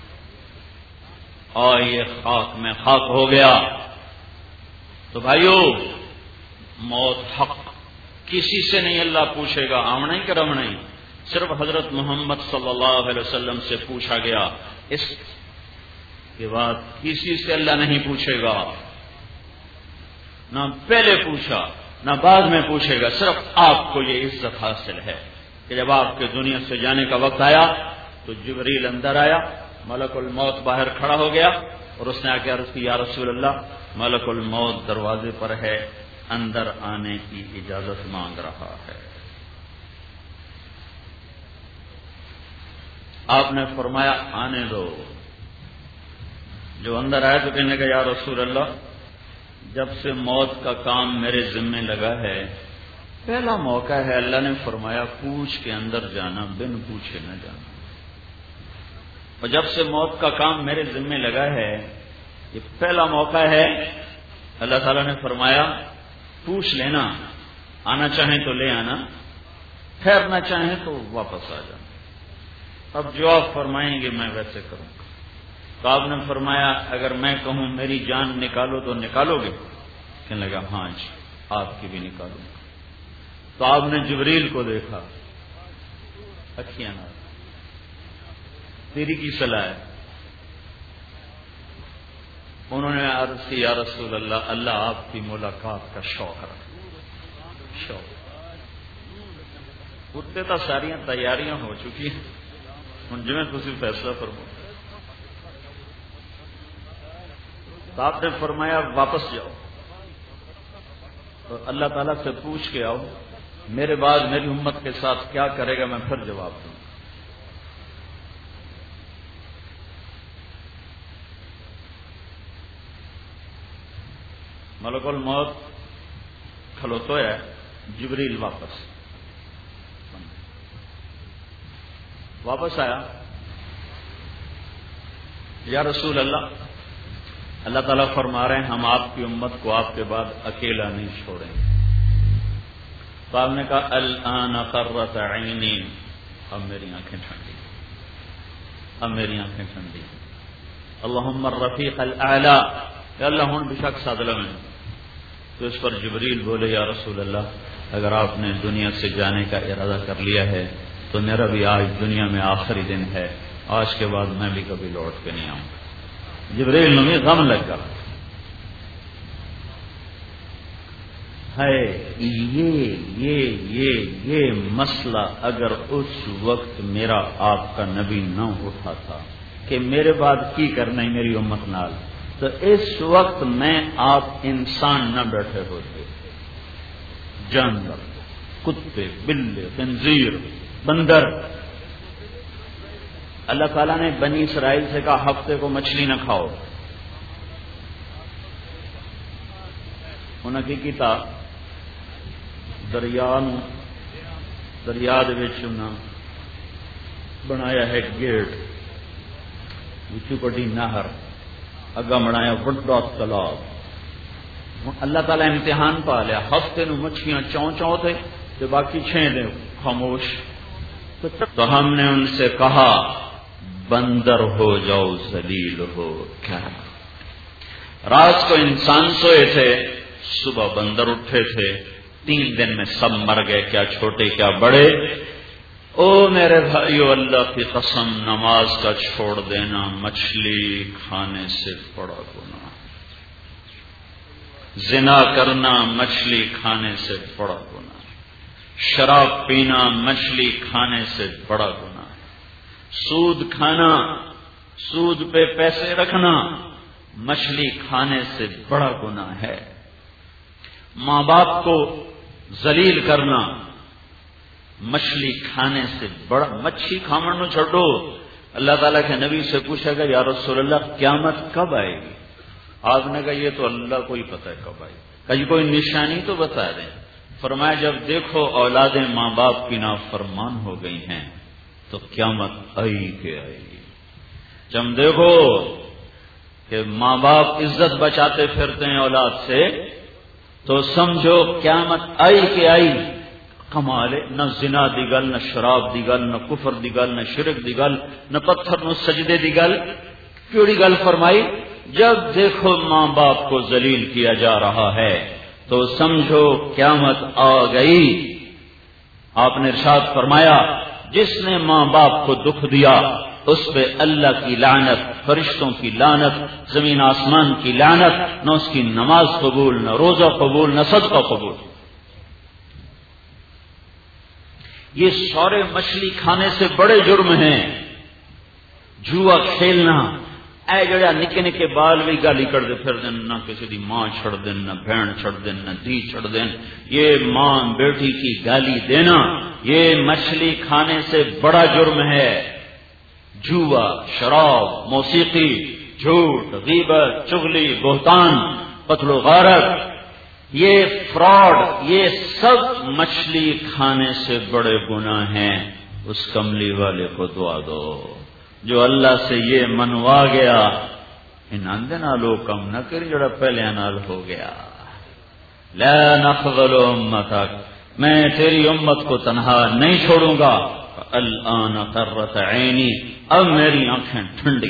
[SPEAKER 1] اور یہ خاک میں خاک ہو گیا تو بھائیو موت حق کسی سے نہیں اللہ پوچھے گا آمنا ہی کر آمنا ہی صرف حضرت محمد صلی اللہ علیہ وسلم سے پوچھا گیا اس کے بعد کسی سے اللہ نہیں پوچھے گا نہ پہلے پوچھا نہ بعد میں پوچھے گا صرف آپ کو یہ عزت حاصل ہے کہ جب آپ کے دنیا سے جانے کا وقت آیا تو جبریل اندر آیا ملک الموت باہر کھڑا ہو گیا اور اس نے آ کے عرض کی یا رسول اللہ ملک الموت دروازے پر ہے اندر آنے کی اجازت مانگ رہا ہے آپ نے فرمایا آنے دو جو اندر آیا تو کہنے لگا یا رسول اللہ جب سے موت کا کام میرے ذمے لگا ہے پہلا موقع ہے اللہ نے فرمایا پوچھ کے اندر جانا بن پوچھے نہ جانا اور جب سے موت کا کام میرے ذمے لگا ہے یہ پہلا موقع ہے اللہ تعالیٰ نے فرمایا پوچھ لینا آنا چاہیں تو لے آنا ٹھہرنا چاہیں تو واپس آ جانا اب جو آپ فرمائیں گے میں ویسے کروں گا تو آپ نے فرمایا اگر میں کہوں میری جان نکالو تو نکالو گے کہنے لگا ہاں جی آپ کی بھی نکالوں گا تو آپ نے جبریل کو دیکھا اکھیاں نہ تیری کی صلاح ہے انہوں نے عرض کی یا رسول اللہ اللہ آپ کی ملاقات کا شوق رکھا شوق اٹھتے تو ساریاں تیاریاں ہو چکی ہوں جی تھی فیصلہ فرماؤ تو آپ نے فرمایا واپس جاؤ تو اللہ تعالیٰ سے پوچھ کے آؤ میرے بعد میری امت کے ساتھ کیا کرے گا میں پھر جواب دوں ملک الموت کھلوتا ہے جبریل واپس واپس آیا یا رسول اللہ اللہ تعالیٰ فرما رہے ہیں ہم آپ کی امت کو آپ کے بعد اکیلا نہیں چھوڑیں گے تو آپ نے کہا الآن قرۃ عینی اب میری آنکھیں ٹھنڈی اب میری آنکھیں ٹھنڈی اللہم الرفیق الاعلی یا اللہ ہوں بشک سادلہ میں تو اس پر جبریل بولے یا رسول اللہ اگر آپ نے دنیا سے جانے کا ارادہ کر لیا ہے تو میرا بھی آج دنیا میں آخری دن ہے آج کے بعد میں بھی کبھی لوٹ کے نہیں آؤں گا جبریل نے غم لگا ہے یہ یہ یہ یہ مسئلہ اگر اس وقت میرا آپ کا نبی نہ اٹھا تھا کہ میرے بعد کی کرنا ہے میری امت نال تو اس وقت میں آپ انسان نہ بیٹھے ہوتے جانور کتے بلے خنزیر بندر اللہ تعالیٰ نے بنی اسرائیل سے کہا ہفتے کو مچھلی نہ کھاؤ انہوں نے کیا دریا دریا بنایا ہے گیٹ، اچھی بڑی نہر، اگا بنایا بڑا تالاب. اللہ تعالیٰ امتحان پا لیا، ہفتے نو مچھیاں چون چون تھے تو باقی چھ دن خاموش. تو ہم نے ان سے کہا بندر ہو جاؤ، ذلیل ہو. کیا رات کو انسان سوئے تھے، صبح بندر اٹھے تھے، تین دن میں سب مر گئے، کیا چھوٹے کیا بڑے. او میرے بھائیو، اللہ کی قسم، نماز کا چھوڑ دینا مچھلی کھانے سے بڑا گناہ، زنا کرنا مچھلی کھانے سے بڑا گناہ، شراب پینا مچھلی کھانے سے بڑا گناہ، سود کھانا، سود پہ پیسے رکھنا مچھلی کھانے سے بڑا گناہ ہے. ماں باپ کو ذلیل کرنا مچھلی کھانے سے بڑا. مچھلی کھانا چھوڑو، اللہ تعالیٰ کے نبی سے پوچھا گا یا رسول اللہ قیامت کب آئے گی؟ آپ نے کہا یہ تو اللہ کو ہی پتہ ہے کب آئے گی. کہیں کوئی نشانی تو بتا دیں. فرمایا جب دیکھو اولادیں ماں باپ کی نافرمان ہو گئی ہیں تو قیامت آئی کہ آئے گی. جب دیکھو کہ ماں باپ عزت بچاتے پھرتے ہیں اولاد سے تو سمجھو قیامت آئی کہ آئی. کمال ہے، نہ زنا دی گل، نہ شراب دی گل، نہ کفر دی گل، نہ شرک دی گل، نہ پتھر نو سجدے دی گل. کیڑی گل فرمائی؟ جب دیکھو ماں باپ کو ذلیل کیا جا رہا ہے تو سمجھو قیامت آ گئی. آپ نے ارشاد فرمایا جس نے ماں باپ کو دکھ دیا اس پہ اللہ کی لعنت، فرشتوں کی لعنت، زمین آسمان کی لعنت، نہ اس کی نماز قبول، نہ روزہ قبول، نہ صدقہ قبول. یہ سارے مچھلی کھانے سے بڑے جرم ہیں. جوا کھیلنا، اے جڑا نکے نکے بال بھی گالی کر دے پھر دن، نہ کسی دی ماں چھڑ دین، نہ بہن چھڑ دین، نہ دی چھڑ دین. یہ ماں بیٹی کی گالی دینا یہ مچھلی کھانے سے بڑا جرم ہے. جوا، شراب، موسیقی، جھوٹ، غیبت، چغلی، بہتان، قتل و غارت، یہ فراڈ، یہ سب مچھلی کھانے سے بڑے گناہ ہیں. اس کملی والے کو دعا دو جو اللہ سے یہ منوا گیا. ان اندے نالو کم نہ کری جڑا پہلے نال ہو گیا. لا نقبل امتک، میں تیری امت کو تنہا نہیں چھوڑوں گا. الآن قرۃ عینی، اب میری آنکھیں ٹھنڈی.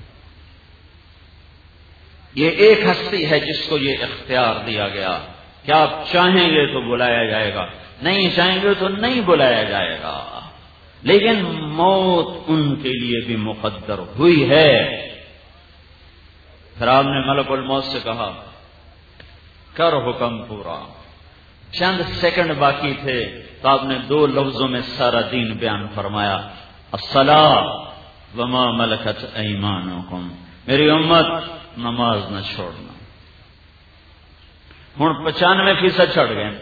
[SPEAKER 1] یہ ایک ہستی ہے جس کو یہ اختیار دیا گیا کہ آپ چاہیں گے تو بلایا جائے گا، نہیں چاہیں گے تو نہیں بلایا جائے گا. لیکن موت ان کے لیے بھی مقدر ہوئی ہے. پھر آپ نے ملک الموت سے کہا کر حکم پورا. چند سیکنڈ باقی تھے تو آپ نے دو لفظوں میں سارا دین بیان فرمایا، الصلاۃ وما ملکت ایمانکم. میری امت نماز نہ چھوڑنا. ہوں پچانوے فیصد چھڑ گئے.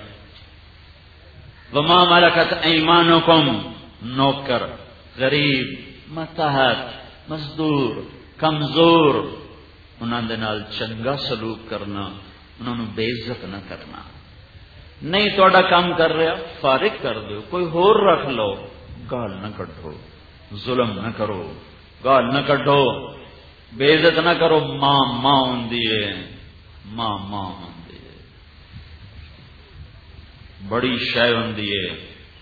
[SPEAKER 1] وما ملکت ایمانکم، نوکر، غریب، متحد، مزدور، کمزور، انہوں دے نال چنگا سلوک کرنا، انہوں نے بے عزت نہ کرنا. نہیں تہاڈا کام کر رہا فارغ کر دو، کوئی ہور رکھ لو، گال نہ کڈو، ظلم نہ کرو، گال نہ کڈو، بے عزت نہ کرو. ماں ماں ہوندی ہے، ماں ماں ہوندی ہے، بڑی شے ہوندی ہے.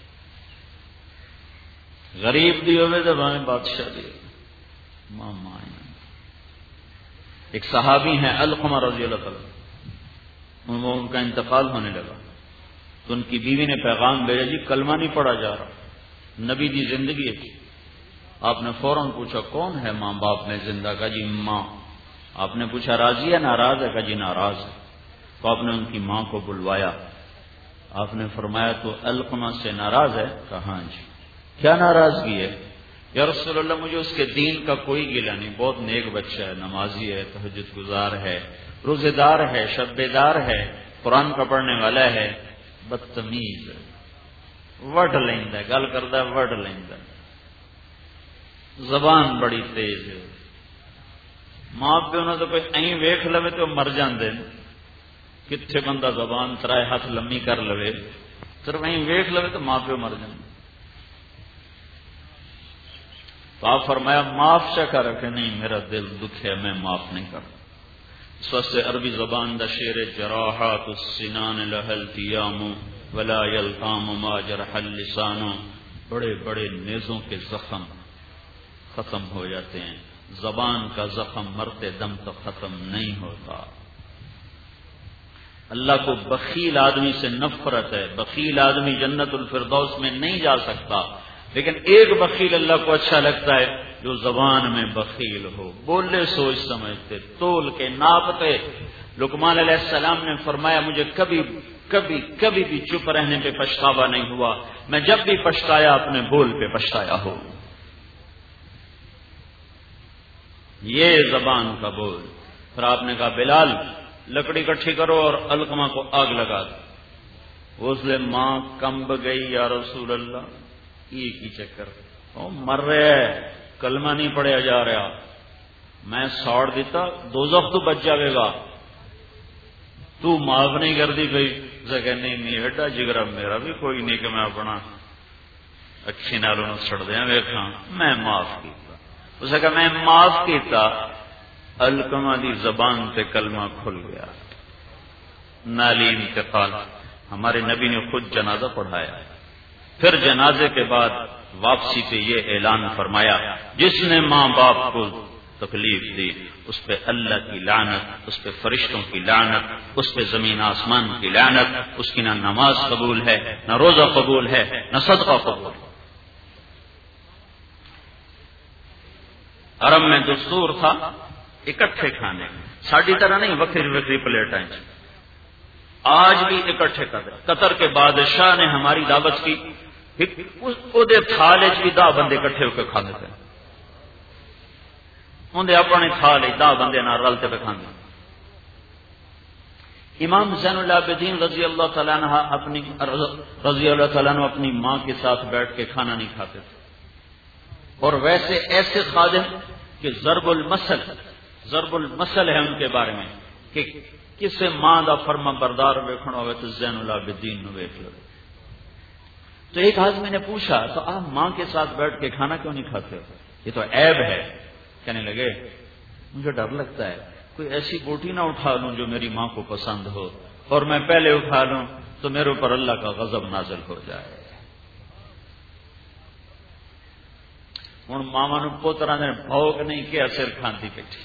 [SPEAKER 1] غریب دی ہوئے تو بھاویں بادشاہ دی ماں ماں. ایک صحابی ہیں علقمہ رضی اللہ تعالیٰ، ان کا انتقال ہونے لگا تو ان کی بیوی نے پیغام بھیجا جی کلمہ نہیں پڑھا جا رہا، نبی دی زندگی ہے. آپ نے فوراً پوچھا کون ہے ماں باپ میں زندہ؟ کا جی ماں. آپ نے پوچھا راضی ہے ناراض ہے؟ کا جی ناراض ہے. تو آپ نے ان کی ماں کو بلوایا. آپ نے فرمایا تو علقمہ سے ناراض ہے؟ کہاں جی. کیا ناراضگی ہے؟ یا رسول اللہ مجھے اس کے دین کا کوئی گلہ نہیں، بہت نیک بچہ ہے، نمازی ہے، تہجد گزار ہے، روزے دار ہے، شب بیدار ہے، قرآن کا پڑھنے والا ہے، بدتمیز ہے، وڈ لیندا ہے، گل کردا ہے وڈ لیندا ہے، زبان بڑی تیز ہے. ماں پیو نے تو کوئی این ویکھ لوے تو مر جاندے. کتنے بندہ زبان ترائے ہاتھ لمی کر لوے صرف وہیں ویکھ لوے تو ماں پیو مر جائیں. تو آپ فرمایا معاف چا کر کہ نہیں میرا دل دکھ ہے میں معاف نہیں کرتا. اس واسطے عربی زبان دا شعر جراحات السنان لہل تیام ولا یلقام ما جرح اللسان، بڑے بڑے نیزوں کے زخم ختم ہو جاتے ہیں، زبان کا زخم مرتے دم تک ختم نہیں ہوتا. اللہ کو بخیل آدمی سے نفرت ہے، بخیل آدمی جنت الفردوس میں نہیں جا سکتا، لیکن ایک بخیل اللہ کو اچھا لگتا ہے جو زبان میں بخیل ہو، بولے سوچ سمجھتے، تول کے ناپتے. لقمان علیہ السلام نے فرمایا مجھے کبھی کبھی کبھی بھی چپ رہنے پہ پچھتاوا نہیں ہوا، میں جب بھی پچھتایا اپنے بول پہ پچھتایا ہو. یہ زبان کا بول. پھر آپ نے کہا بلال لکڑی اکٹھی کرو اور علقمہ کو آگ لگا دو. اس لیے ماں کمب گئی یا رسول اللہ، ایک ہی چکر او مر رہے کلمہ نہیں پڑھیا جا رہا، میں ساڑ دیتا دوزخ تو بچ جاوے گا، تو معاف نہیں کر دی گئی. کہ نہیں نہیں ایڈا جگرا میرا بھی کوئی نہیں کہ میں اپنا اکھی نالوں چھڑ دیا ویکھاں، میں معاف کیتا. اسے کہا میں معاف کیتا. علقمہ دی زبان تے کلمہ کھل گیا. نالی انتقال. ہمارے نبی نے خود جنازہ پڑھایا، پھر جنازے کے بعد واپسی پہ یہ اعلان فرمایا جس نے ماں باپ کو تکلیف دی اس پہ اللہ کی لعنت، اس پہ فرشتوں کی لعنت، اس پہ زمین آسمان کی لعنت. اس کی نہ نماز قبول ہے، نہ روزہ قبول ہے، نہ صدقہ قبول ہے. عرب میں دستور تھا اکٹھے کھانے، ساڈی طرح نہیں وکری وکری پلیٹیں. آج بھی اکٹھے قدر. قطر کے بادشاہ نے ہماری دعوت کی، تھال بھی دہ بندے کٹھے ہو کے کھانے تھے، اندر اپنے تھال دہ بندے نہ رلتے پہ کھانے. امام زین العابدین رضی اللہ تعالیٰ عنہ اپنی رضی اللہ تعالیٰ عنہ اپنی ماں کے ساتھ بیٹھ کے کھانا نہیں کھاتے تھے. اور ویسے ایسے خادم کہ ضرب المثل ضرب المثل ہے ان کے بارے میں کہ کسے ماں دا فرما بردار ویکھنا ہوئے تو زین العابدین نو ویکھ لو. تو ایک آدمی نے پوچھا تو آپ ماں کے ساتھ بیٹھ کے کھانا کیوں نہیں کھاتے ہو؟ یہ تو عیب ہے. کہنے لگے مجھے ڈر لگتا ہے کوئی ایسی بوٹی نہ اٹھا لوں جو میری ماں کو پسند ہو، اور میں پہلے اٹھا لوں تو میرے اوپر اللہ کا غضب نازل ہو جائے. ہوں ماما نو پوترا نے بھوک نہیں کیا سر کھاندی بیٹھی.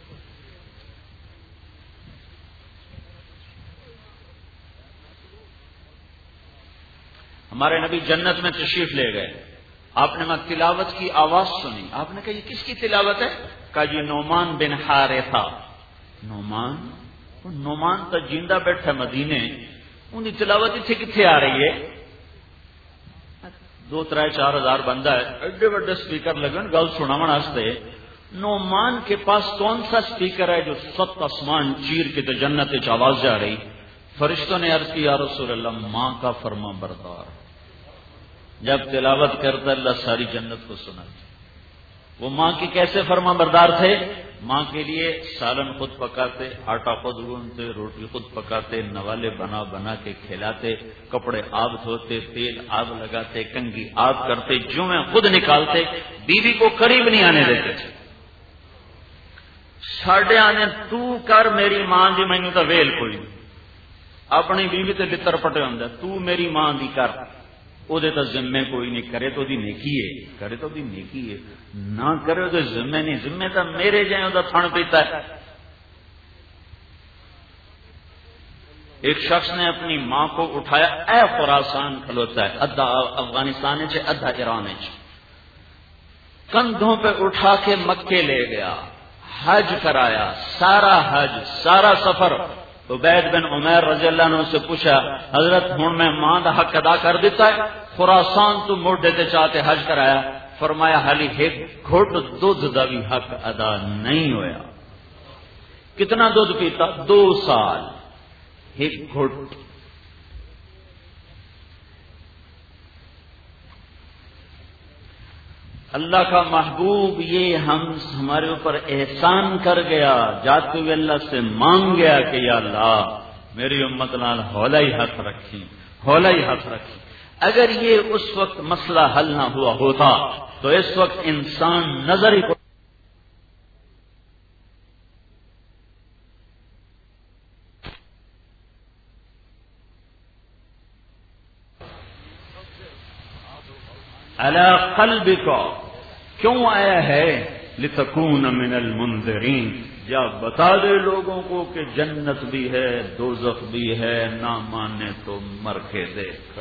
[SPEAKER 1] ہمارے نبی جنت میں تشریف لے گئے، آپ نے میں تلاوت کی آواز سنی. آپ نے کہا یہ کس کی تلاوت ہے؟ کہا جی نعمان بن حارثہ. نعمان نعمان تو جیندہ بیٹھا مدینے، ان کی تلاوت اتنے کتنے آ رہی ہے؟ دو تر چار ہزار بندہ ہے، ایڈے بڑے اسپیکر لگن گل سناون واسطے. نعمان کے پاس کون سا اسپیکر ہے جو ست آسمان چیر کے تو جنت چ آواز جا رہی؟ فرشتوں نے عرض کی یا رسول اللہ ماں کا فرما بردار. جب تلاوت کرتا اللہ ساری جنت کو سنا. وہ ماں کی کیسے فرما بردار تھے؟ ماں کے لیے سالن خود پکاتے، آٹا خود گوندتے، روٹی خود پکاتے، نوالے بنا بنا کے کھلاتے، کپڑے آپ دھوتے، تیل آپ لگاتے، کنگھی آپ کرتے، جویں خود نکالتے، بیوی کو قریب نہیں آنے دیتے. ساڈے آنے تو کر میری ماں دی مینوں تو ویل کوئی نہیں. اپنی بیوی تے لتر پٹے ہوندا تو میری ماں دی کر، او دے تے ذمے کوئی نہیں. کرے تو دی نیکی ہے، کرے تو دی نیکی ہے، نہ کرے تو ذمے نہیں. ذمے تو میرے جائیں او دا تھن پیتا ہے. ایک شخص نے اپنی ماں کو اٹھایا، اے خراسان کھلوتا ہے، ادھا افغانستان چ ادھا ایران چ، کندھوں پہ اٹھا کے مکے لے گیا، حج کرایا، سارا حج سارا سفر. عبید بن عمیر رضی اللہ عنہ سے پوچھا حضرت ہوں میں ماں دا حق ادا کر دیتا ہے؟ خراسان تو موڈے تے چاہتے حج کرایا. فرمایا حالی ایک گھٹ دودھ دا بھی حق ادا نہیں ہویا. کتنا دودھ پیتا؟ دو سال ایک گھٹ. اللہ کا محبوب یہ ہم ہمارے اوپر احسان کر گیا، جاتے ہوئے اللہ سے مانگ گیا کہ یا اللہ میری امت نال ہولا ہی ہاتھ رکھی ہولا ہی ہاتھ رکھی اگر یہ اس وقت مسئلہ حل نہ ہوا ہوتا تو اس وقت انسان نظر ہی علی قلبک کیوں آیا ہے لتکون من المنذرین جب بتا دے لوگوں کو کہ جنت بھی ہے دوزخ بھی ہے نہ مانے تو مر کے دیکھ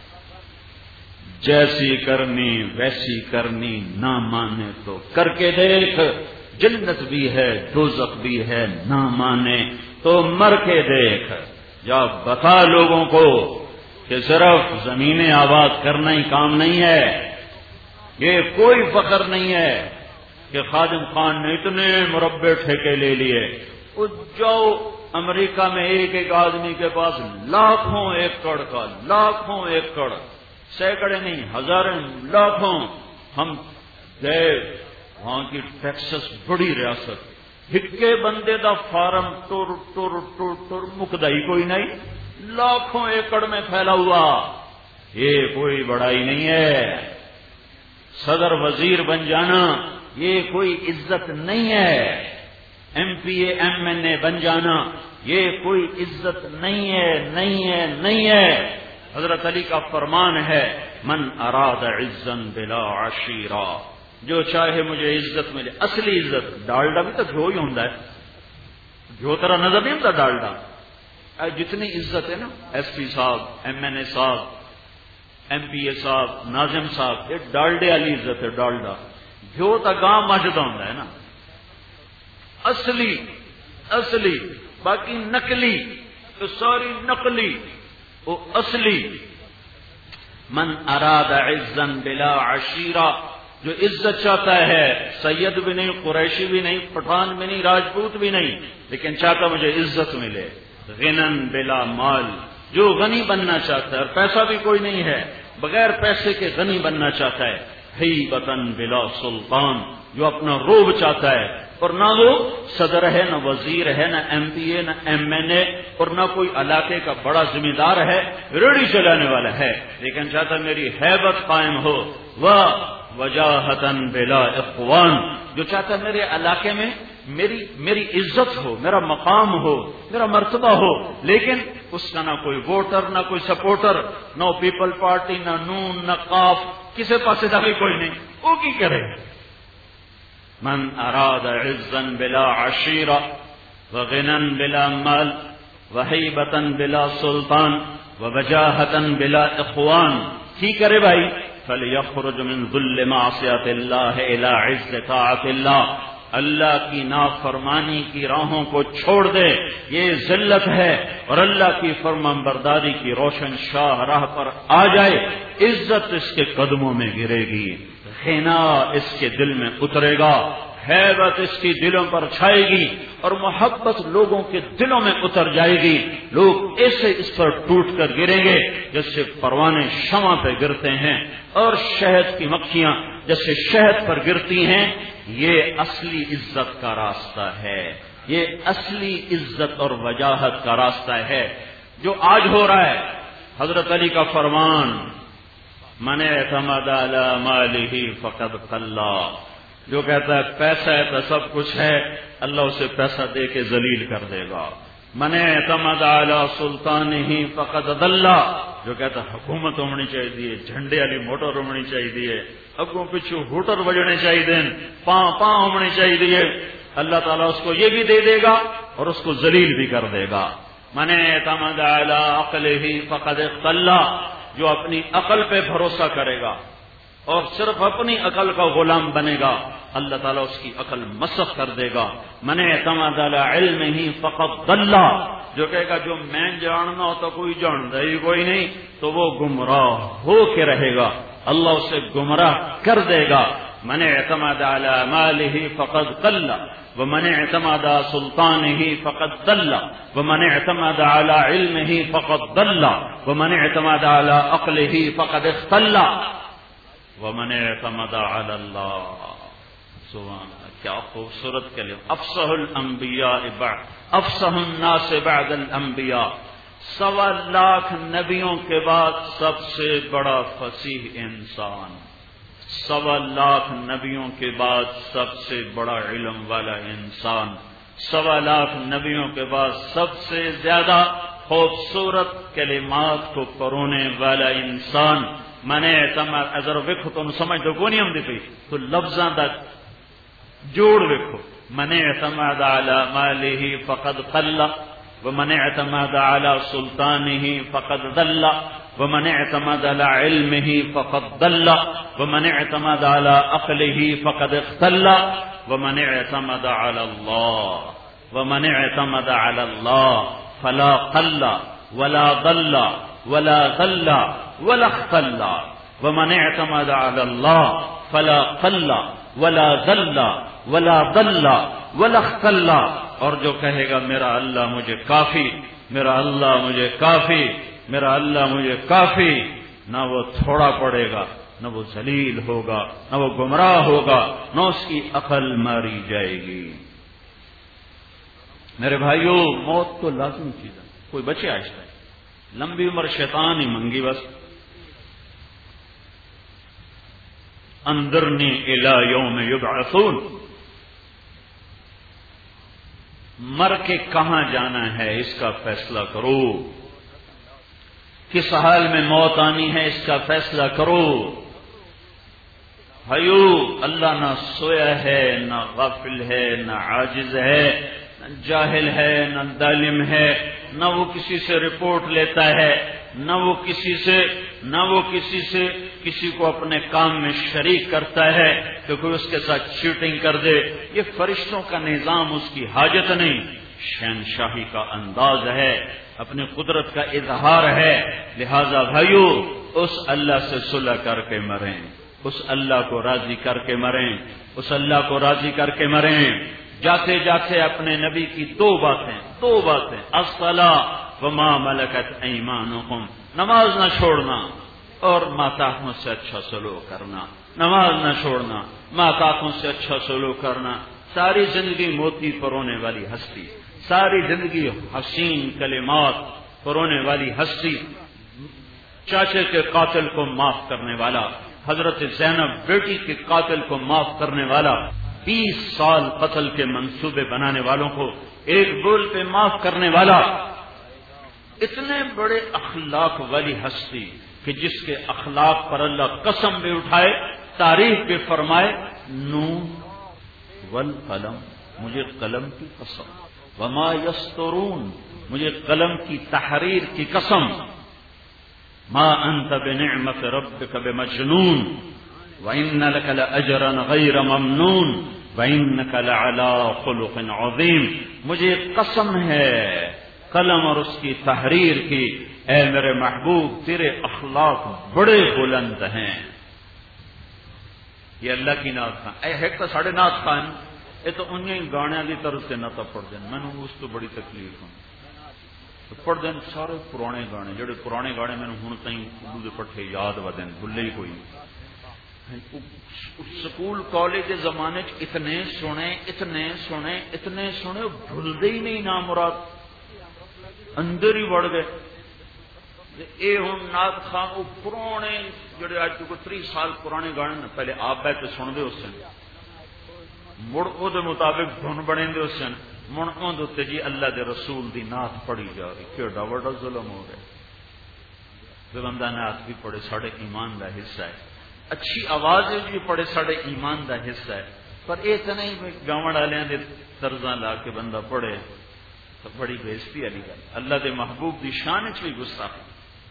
[SPEAKER 1] جیسی کرنی ویسی کرنی نہ مانے تو کر کے دیکھ جنت بھی ہے دوزخ بھی ہے نہ مانے تو مر کے دیکھ جب بتا لوگوں کو کہ صرف زمینیں آباد کرنا ہی کام نہیں ہے یہ کوئی فخر نہیں ہے کہ خادم خان نے اتنے مربع ٹھیکے لے لیے جاؤ امریکہ میں ایک ایک آدمی کے پاس لاکھوں ایکڑ کا لاکھوں ایکڑ سینکڑے نہیں ہزاریں لاکھوں ہم گئے وہاں کی ٹیکسس بڑی ریاست ہکے بندے دا فارم ٹر ٹر ٹر ٹر مکدا ہی کوئی نہیں لاکھوں ایکڑ میں پھیلا ہوا یہ کوئی بڑائی نہیں ہے صدر وزیر بن جانا یہ کوئی عزت نہیں ہے M P A M N A بن جانا یہ کوئی عزت نہیں ہے نہیں ہے نہیں ہے حضرت علی کا فرمان ہے من اراد عزا بلا عشیرہ جو چاہے مجھے عزت ملے اصلی عزت ڈالڈا بھی تو گھیو ہی ہوتا ہے گھیو طرح نظر نہیں ہوتا ڈالڈا جتنی عزت ہے نا ایس پی صاحب ایم این اے صاحب ایم پی اے صاحب ناظم صاحب یہ ڈالڈے والی عزت ہے ڈالڈا گھیو تو گاں مجھتا ہوتا ہے نا اصلی اصلی باقی نقلی تو ساری نقلی وہ اصلی من اراد عزا بلا عشیرہ جو عزت چاہتا ہے سید بھی نہیں قریشی بھی نہیں پٹھان بھی نہیں راجپوت بھی نہیں لیکن چاہتا مجھے عزت ملے غنن بلا مال جو غنی بننا چاہتا ہے اور پیسہ بھی کوئی نہیں ہے بغیر پیسے کے غنی بننا چاہتا ہے ہیبتن بلا سلطان جو اپنا روب چاہتا ہے اور نہ وہ صدر ہے نہ وزیر ہے نہ ایم پی اے نہ ایم این اے اور نہ کوئی علاقے کا بڑا ذمہ دار ہے ریڑھی چلانے والا ہے لیکن چاہتا میری ہیبت قائم ہو وہ وجاہتن بلا اخوان جو چاہتا میرے علاقے میں میری میری عزت ہو میرا مقام ہو میرا مرتبہ ہو لیکن اس کا نہ کوئی ووٹر نہ کوئی سپورٹر نہ پیپل پارٹی نہ نون نہ قاف کسی پاسے داخل کوئی نہیں وہ کی کرے من اراد عزا بلا عشیرہ وغنى بلا مال وہیبة بلا سلطان ووجاہة بلا اخوان کی کرے بھائی فلیخرج من ذل معصیت اللہ الى عز طاعت اللہ اللہ کی نافرمانی کی راہوں کو چھوڑ دے یہ ذلت ہے اور اللہ کی فرمان برداری کی روشن شاہ راہ پر آ جائے عزت اس کے قدموں میں گرے گی غنا اس کے دل میں اترے گا ہیبت اس کی دلوں پر چھائے گی اور محبت لوگوں کے دلوں میں اتر جائے گی لوگ ایسے اس پر ٹوٹ کر گریں گے جیسے پروانے شمع پہ گرتے ہیں اور شہد کی مکھیاں جیسے شہد پر گرتی ہیں یہ اصلی عزت کا راستہ ہے یہ اصلی عزت اور وجاہت کا راستہ ہے جو آج ہو رہا ہے حضرت علی کا فرمان من اعتمد علی مالہ فقد قلا جو کہتا ہے پیسہ ہے تو سب کچھ ہے اللہ اسے پیسہ دے کے ذلیل کر دے گا من اعتمد علی سلطانہ فقد ضل جو کہتا ہے حکومت ہونی چاہیے جھنڈے والی موٹر ہونی چاہیے اگوں پیچھو ہوٹر بجنے چاہیے پاں پاں ہونی چاہیے اللہ تعالیٰ اس کو یہ بھی دے دے گا اور اس کو ذلیل بھی کر دے گا من اعتمد علی عقلہ فقد اختل جو اپنی عقل پہ بھروسہ کرے گا اور صرف اپنی عقل کا غلام بنے گا اللہ تعالیٰ اس کی عقل مسخ کر دے گا من اعتمد علی علمہ فقد ضل جو کہے گا جو میں جاننا ہو تو کوئی جانتا ہی کوئی نہیں تو وہ گمراہ ہو کے رہے گا اللہ اسے گمراہ کر دے گا من اعتمد علی مالہ فقد ضل ومن اعتمد سلطانہ فقد ضل ومن اعتمد علی علمہ فقد ضل ومن اعتمد علی عقلہ فقد اختل ومن اعتمد علی اللہ سبحان اللہ کیا خوبصورت کلمہ، افصح الانبیاء بعد افصح الناس بعد الانبیاء، سوا لاکھ نبیوں کے بعد سب سے بڑا فصیح انسان، سوا لاکھ نبیوں کے بعد سب سے بڑا علم والا انسان، سوا لاکھ نبیوں کے بعد سب سے زیادہ خوبصورت کلمات کو پرونے والا انسان۔ میں نے اعتماد اگر ویکھو تو سمجھ دو کون ہم دی پئی تو لفظاں دا جوڑ ویکھو، من اعتماد علی مالہ فقد قل ومن اعتماد علی سلطانہ فقد ضل ومن اعتماد علی علمہ فقد ضل ومن اعتماد علی عقلہ فقد اختل ومن اعتمد علی اللہ ومن اعتمد علی اللہ فلا قل ولا ضل ولا ضل ولا اختل ومن اعتمد علی اللہ فلا قل ولا ضل ولا ضل ولا اختل، اور جو کہے گا میرا اللہ مجھے کافی، میرا اللہ مجھے کافی، میرا اللہ مجھے کافی، نہ وہ تھوڑا پڑے گا، نہ وہ ذلیل ہوگا، نہ وہ گمراہ ہوگا، نہ اس کی عقل ماری جائے گی۔ میرے بھائیو، موت تو لازم چیز ہے، کوئی بچے آہستہ ہے، لمبی عمر شیطان ہی منگی بس۔ انظرنی الی یوم یبعثون، مر کے کہاں جانا ہے اس کا فیصلہ کرو، کس حال میں موت آنی ہے اس کا فیصلہ کرو۔ بھائیو، اللہ نہ سویا ہے، نہ غافل ہے، نہ عاجز ہے، نہ جاہل ہے، نہ ظالم ہے، نہ وہ کسی سے رپورٹ لیتا ہے، نہ وہ کسی سے نہ وہ کسی سے کسی کو اپنے کام میں شریک کرتا ہے کہ کوئی اس کے ساتھ چیٹنگ کر دے۔ یہ فرشتوں کا نظام، اس کی حاجت نہیں، شہنشاہی کا انداز ہے، اپنی قدرت کا اظہار ہے۔ لہذا بھائیو، اس اللہ سے صلح کر کے مریں، اس اللہ کو راضی کر کے مریں، اس اللہ کو راضی کر کے مریں۔ جاتے جاتے اپنے نبی کی دو باتیں دو باتیں الصلاۃ وما ملکت ایمانکم، نماز نہ چھوڑنا اور ماتحتوں سے اچھا سلوک کرنا، نماز نہ چھوڑنا، ماتحتوں سے اچھا سلوک کرنا۔ ساری زندگی موتی پرونے والی ہستی، ساری زندگی حسین کلمات پرونے والی ہستی، چاچے کے قاتل کو معاف کرنے والا، حضرت زینب بیٹی کے قاتل کو معاف کرنے والا، بیس سال قتل کے منصوبے بنانے والوں کو ایک بول پہ معاف کرنے والا، اتنے بڑے اخلاق والی ہستی کہ جس کے اخلاق پر اللہ قسم بھی اٹھائے، تعریف بھی فرمائے، نون والقلم، مجھے قلم کی قسم، وما یسطرون، مجھے قلم کی تحریر کی قسم، ما انت بنعمت ربک بمجنون وان لک لاجرا غیر ممنون وانک لعلی خلق عظیم، مجھے قسم ہے قلم اور اس کی تحریر کی، اے میرے محبوب تیرے اخلاق بڑے بلند ہیں۔ یہ اللہ کی نعت خان، اے ہے تو ساڑھے نعت خان، یہ تو انہیں گانے کی طرف سے نہ تو پڑھ دیں، میں نے اس تو بڑی تکلیف ہوں پڑھ دیں سارے پرانے گانے، جڑے پرانے گانے میں نے ہوں تائیں اردو کے پٹھے یاد ودیں بھلے ہی کوئی۔ سکول کالج کے زمانے اتنے سنے اتنے سنے اتنے سنے بھولتے ہی نہیں، نام مراد اندر ہی وڑ گئے۔ اے ہوں نعت خان وہ پرانے جڑے اج کو تری سال پرانے گانے نا، پہلے آپ بیٹھ کے سنتے اس سن، مڑ او دے مطابق دھن بنے دے اس سن، مڑ اون دے جی اللہ دے رسول دی نعت پڑھی جا رہی، کیڑا بڑا ظلم ہو گیا۔ جو بندہ نعت بھی پڑھے ساڑھے ایمان دا حصہ ہے، اچھی آواز بھی پڑھے ساڑھے ایمان دا حصہ ہے، پر یہ تو نہیں گاون والے دے طرزاں لا کے بندہ پڑھے تو بڑی بےزتی والی گل، اللہ دے محبوب دی شان وچ بھی گستاخی۔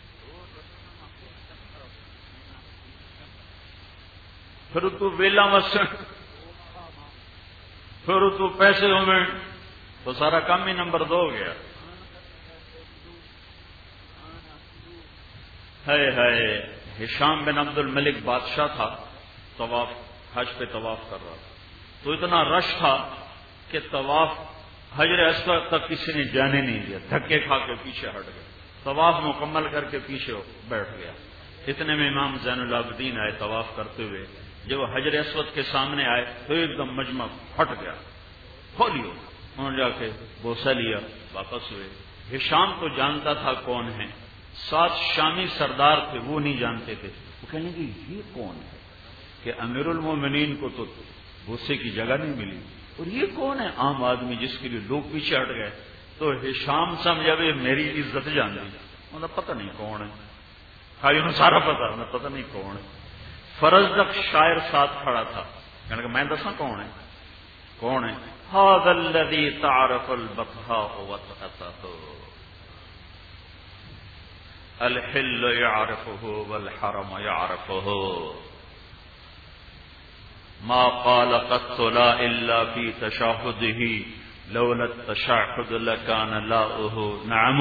[SPEAKER 1] پھر تو ویلا وسن، پھر تو پیسے ہوئے تو سارا کام ہی نمبر دو ہو گیا۔ ہے ہے ہشام بن عبد الملک بادشاہ تھا، طواف حج پہ طواف کر رہا تھا، تو اتنا رش تھا کہ طواف حجر اسود تک کسی نے جانے نہیں دیا، دھکے کھا کے پیچھے ہٹ گئے، طواف مکمل کر کے پیچھے بیٹھ گیا۔ اتنے میں امام زین العابدین آئے طواف کرتے ہوئے، جب وہ حجر اسود کے سامنے آئے تو ایک دم مجمع پھٹ گیا، کھولیو، انہوں نے جا کے بوسہ لیا، واپس ہوئے۔ ہشام تو جانتا تھا کون ہے، سات شامی سردار تھے وہ نہیں جانتے تھے، وہ کہنے کہ یہ کون ہے کہ امیر المومنین کو تو بوسے کی جگہ نہیں ملی، اور یہ کون ہے عام آدمی جس کے لیے لوگ پیچھے ہٹ گئے۔ تو ہشام سمجھا بھی میری عزت جان لی، انہیں پتہ نہیں کون ہے، خالی انہیں سارا پتا، انہیں پتہ نہیں کون ہے۔ فرزدق شاعر ساتھ کھڑا تھا، کہنے کہ میں دساں کون ہے، کون ہے؟ ھذا الذی تعرف البطحاء وطأته الحل يعرفه والحرم يعرفه ما قال قط لا الا في تشهده لولا التشهد لكان لاؤه نعم۔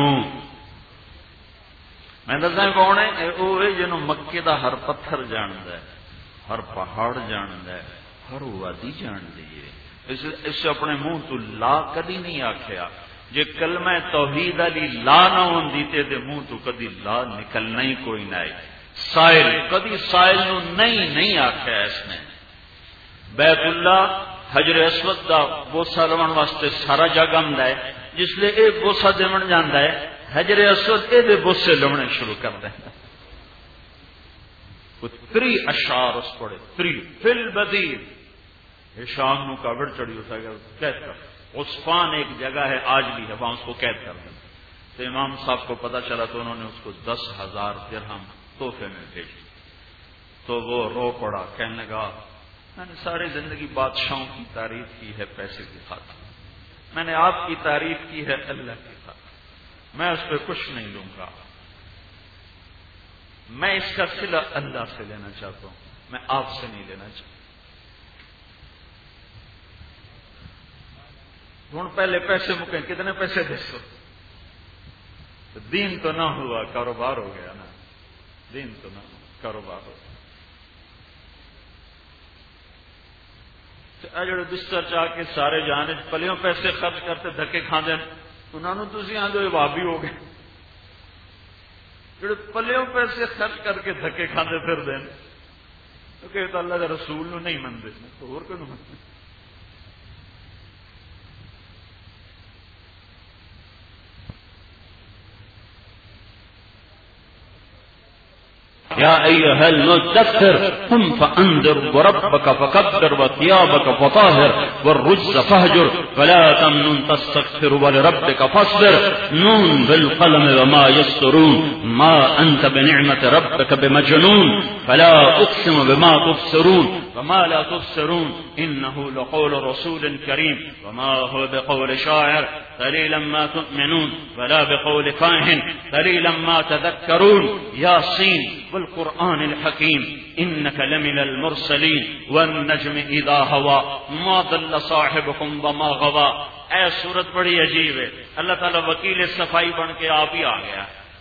[SPEAKER 1] میں دساں کون ہے؟ وہ ہے جنوں مکے دا ہر پتھر جاندا ہے، ہر پہاڑ جاندا ہے، ہر وادی جاندی ہے، اس اس اپنے منہ تو لا کدی نہیں آکھیا۔ جے کلمہ توحید علی لا نہ ہوندی تے دے منہ تو کدی لا نکلنا ہی کوئی نہ ہے۔ سائل کدی سائل نو نہیں نہیں آکھیا اس نے۔ بیت اللہ حجر اسود دا بوسہ لون واسطے سارا جگ آندا ہے، جس لئے ایک بوسہ دیون جاندا ہے حجر اسود اے دے بوسے لونے شروع کر دیں۔ وہ تری اشعار اس پڑے، تری فل بدیر ہشام نو کابڑ چڑھی اٹھا گیا، قید کر۔ عصفان ایک جگہ ہے آج بھی ہے، وہاں اس کو قید کر دیں۔ تو امام صاحب کو پتا چلا تو انہوں نے اس کو دس ہزار درہم تحفے میں بھیجی، تو وہ رو پڑا، کہنے لگا میں نے ساری زندگی بادشاہوں کی تعریف کی ہے پیسے کی خاطر، میں نے آپ کی تعریف کی ہے اللہ کی خاطر، میں اس پہ کچھ نہیں لوں گا، میں اس کا صلہ اللہ سے لینا چاہتا ہوں، میں آپ سے نہیں لینا چاہتا۔ ہوں پہلے پیسے مکے، کتنے پیسے دے سو؟ دین تو نہ ہوا، کاروبار ہو گیا نا، دین تو نہ ہوا، کاروبار ہو گیا۔ جڑے بستر چاہ کے سارے جانے پلیوں پیسے خرچ کرتے دھکے کھاندے انہوں نے تسی آندے ہوئے وابی ہو گئے، جڑے پلیوں پیسے خرچ کر کے دھکے کھاندے پھر دین کہ تو اللہ کے رسول نو نہیں مندے تو اور کوئی نہیں مندے۔
[SPEAKER 2] يا أيها المدثر قم فأنذر وربك فكبر وثيابك فطهر والرجز فاهجر ولا تمنن تستكثر ولربك فاصبر نون بالقلم وما يسطرون ما أنت بنعمة ربك بمجنون فلا أقسم بما تبصرون وما لا تبصرون إنه لقول رسول كريم وما هو بقول شاعر قليلا ما تؤمنون ولا بقول كاهن قليلا ما تذكرون ياسين والقرآن الحكيم إنك لمن المرسلين والنجم إذا هوى ما ضل صاحبكم وما غوى۔ اے سورت بڑی عجیب ہے، اللہ تعالیٰ وکیل صفائی بن کے آپ ہی آ گیا۔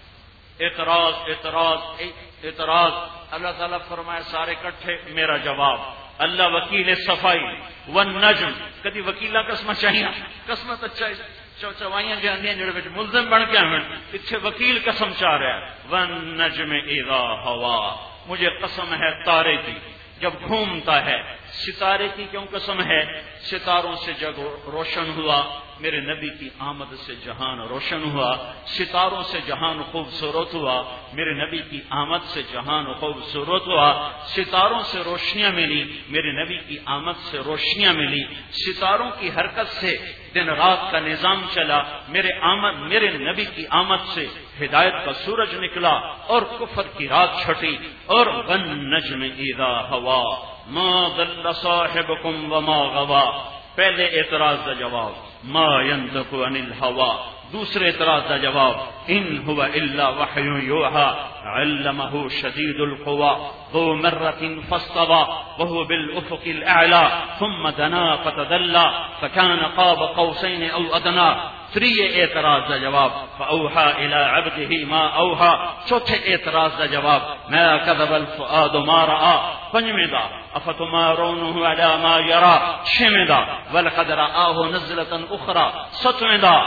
[SPEAKER 2] اعتراض اعتراض اعتراض، اللہ تعالیٰ فرمائے سارے کٹھے میرا جواب، اللہ وکیل صفائی۔ والنجم کدی وکیلا قسم چاہیے، قسمت اچھا چوائیاں جاندیاں جڑے وچ ملزم بن کے آون، پیچھے وکیل قسم چاہ رہا ہے۔ والنجم اذا ہوا، مجھے قسم ہے تارے کی جب گھومتا ہے۔ ستارے کی کیوں قسم ہے؟ ستاروں سے جگ روشن ہوا، میرے نبی کی آمد سے جہان روشن ہوا، ستاروں سے جہان خوبصورت ہوا، میرے نبی کی آمد سے جہان خوبصورت ہوا، ستاروں سے روشنیاں ملی، میرے نبی کی آمد سے روشنیاں ملی، ستاروں کی حرکت سے دن رات کا نظام چلا، میرے آمد میرے نبی کی آمد سے ہدایت کا سورج نکلا اور کفر کی رات چھٹی۔ اور والنجم اذا ہوا ما ضل صاحبكم وما غوى، پہلے اعتراض کا جواب ما ينطق عن الهوى، دوسرے اعتراض کا جواب ان هو الا وحی یوحى علمه شدید القوى ذو مرة فاستوى وهو بالافق الاعلى ثم دنا فتدلى فكان قاب قوسين او ادنى۔ تری اعتراض کا جواب فاوحى الى عبده ما اوحى، چوتھے اعتراض کا جواب ما كذب الفؤاد ما راى، پنجویں دا افتمارونه على ما يرى، چھویں دا ولقد رآه نزلة اخرى، ستویں دا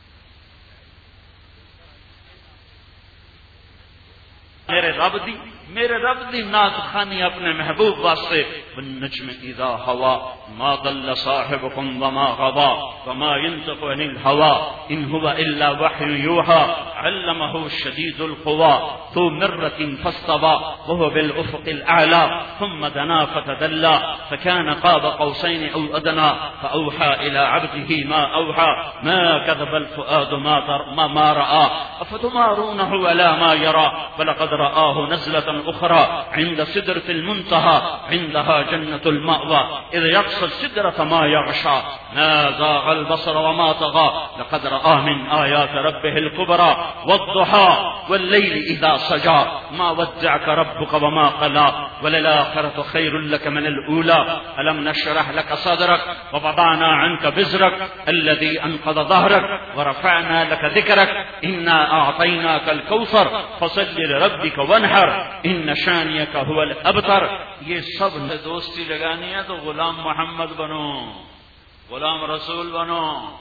[SPEAKER 2] میرے رب دی میرے رب دی نعت خانی اپنے محبوب واسطے والنجم اذا ہوا ما ضل صاحبكم وما غوا وما ينطق عن الهوى ان هو الا وحي يوحى علمه شديد القوى ذو مرة فاستوى وهو بالافق الاعلى ثم دنا فتدلى فكان قاب قوسين او ادنى فاوحى الى عبده ما اوحى ما كذب الفؤاد ما ما راى افتمارونه على ما يرى ولقد رآه نزلة أخرى عند سدرة المنتهى عندها جنة المأوى إذ يقصى السدرة ما يغشى ما زاغ البصر وما طغى لقد رأى من آيات ربه الكبرى والضحى والليل إذا سجى ما ودعك ربك وما قلى وللآخرة خير لك من الأولى ألم نشرح لك صدرك ووضعنا عنك بزرك الذي أنقض ظهرك ورفعنا لك ذكرك إنا أعطيناك الكوثر فصل لربك وانحر ان شانیک هو الابتر. یہ سب نے دوستی لگانی ہے تو غلام محمد بنو، غلام رسول بنو.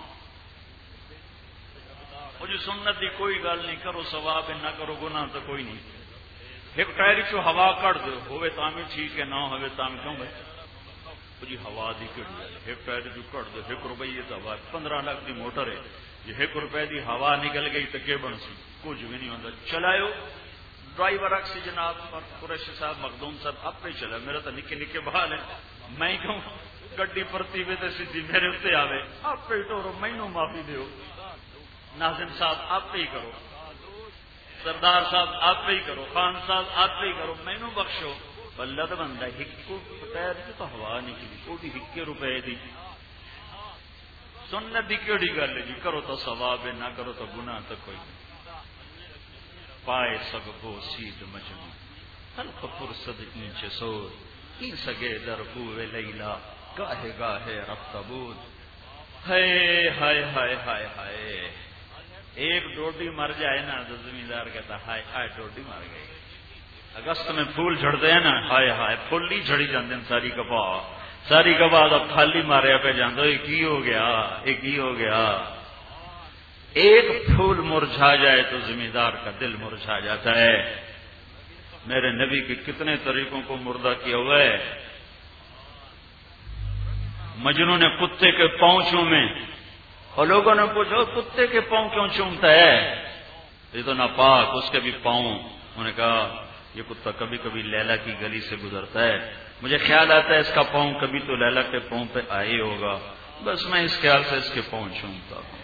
[SPEAKER 2] مجھے سنت دی کوئی گل نہیں، کرو ثواب نہ کرو گناہ تو کوئی نہیں. ایک ٹائر چو ہوا کٹ دو ہوئے تامی ٹھیک ہے، نہ ہوئے تامی کیوں بھائی جی ہوا دی کٹ دے. ایک ٹائر چو کٹ دو ایک روپیے تو ہوا پندرہ لاکھ دی موٹر ہے، یہ ایک روپے دی ہوا نکل گئی تو کیا بن سی؟ کچھ بھی نہیں ہوتا. چلائیو ڈرائیور اکسی جناب قریشی صاحب مخدوم صاحب آپ پہ چلا، میرا تو نکے نکے بحال ہے. میں کہوں گڈی پرتی میں تو سیدھی میرے اتنے آوے، آپ پہ ٹورو مینو معافی دیو. ناظم صاحب آپ پہ ہی کرو، سردار صاحب آپ پہ ہی کرو، خان صاحب آپ پہ ہی کرو، مینو بخشو. بلد بندہ ہکو پیر تو ہوا نکلی کوئی ہکے روپے دی. سنت دی کیڑی گل ہے جی؟ کرو تو ثواب ہے، نہ کرو تو گناہ تو کوئی نہیں. پائے سگ بو سید مجنون حلق فرصد اینچ سور این سگے در قوے لیلا گاہے گاہے رفت بود. ہائے ہائے ہائے ہائے ہائے. ایک ڈوڈی مر جائے نا تو زمیندار کہتا ہائے ہائے ڈوڈی مر گئی. اگست میں پھول جھڑتے ہیں نا، ہائے ہائے پھول ہی جھڑی جاندے ساری کبا ساری کبا اب خالی ماریا پہ جاندو. یہ کی ہو گیا، یہ کی ہو گیا. ایک پھول مرجھا جائے تو زمیندار کا دل مرجھا جاتا ہے. میرے نبی کے کتنے طریقوں کو مردہ کیا ہوا ہے. مجنوں نے کتے کے پاؤں چومے اور لوگوں نے پوچھا کتے کے پاؤں کیوں چومتا ہے؟ یہ تو ناپاک، اس کے بھی پاؤں. انہوں نے کہا یہ کتا کبھی کبھی لیلا کی گلی سے گزرتا ہے، مجھے خیال آتا ہے اس کا پاؤں کبھی تو لیلا کے پاؤں پہ آئے ہوگا، بس میں اس خیال سے اس کے پاؤں چومتا ہوں.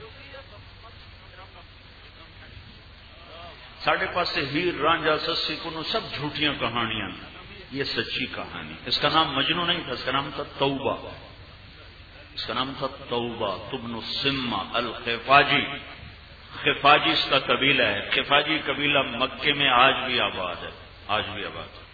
[SPEAKER 2] ساڑھے پاس سے ہیر رانجا سسی کنو سب جھوٹیاں کہانیاں، یہ سچی کہانی. اس کا نام مجنوں نہیں تھا، اس کا نام تھا توبہ. اس کا نام تھا توبہ تبن السمہ الخفاجی. خفاجی اس کا قبیلہ ہے. خفاجی قبیلہ مکے میں آج بھی آباد ہے، آج بھی آباد ہے.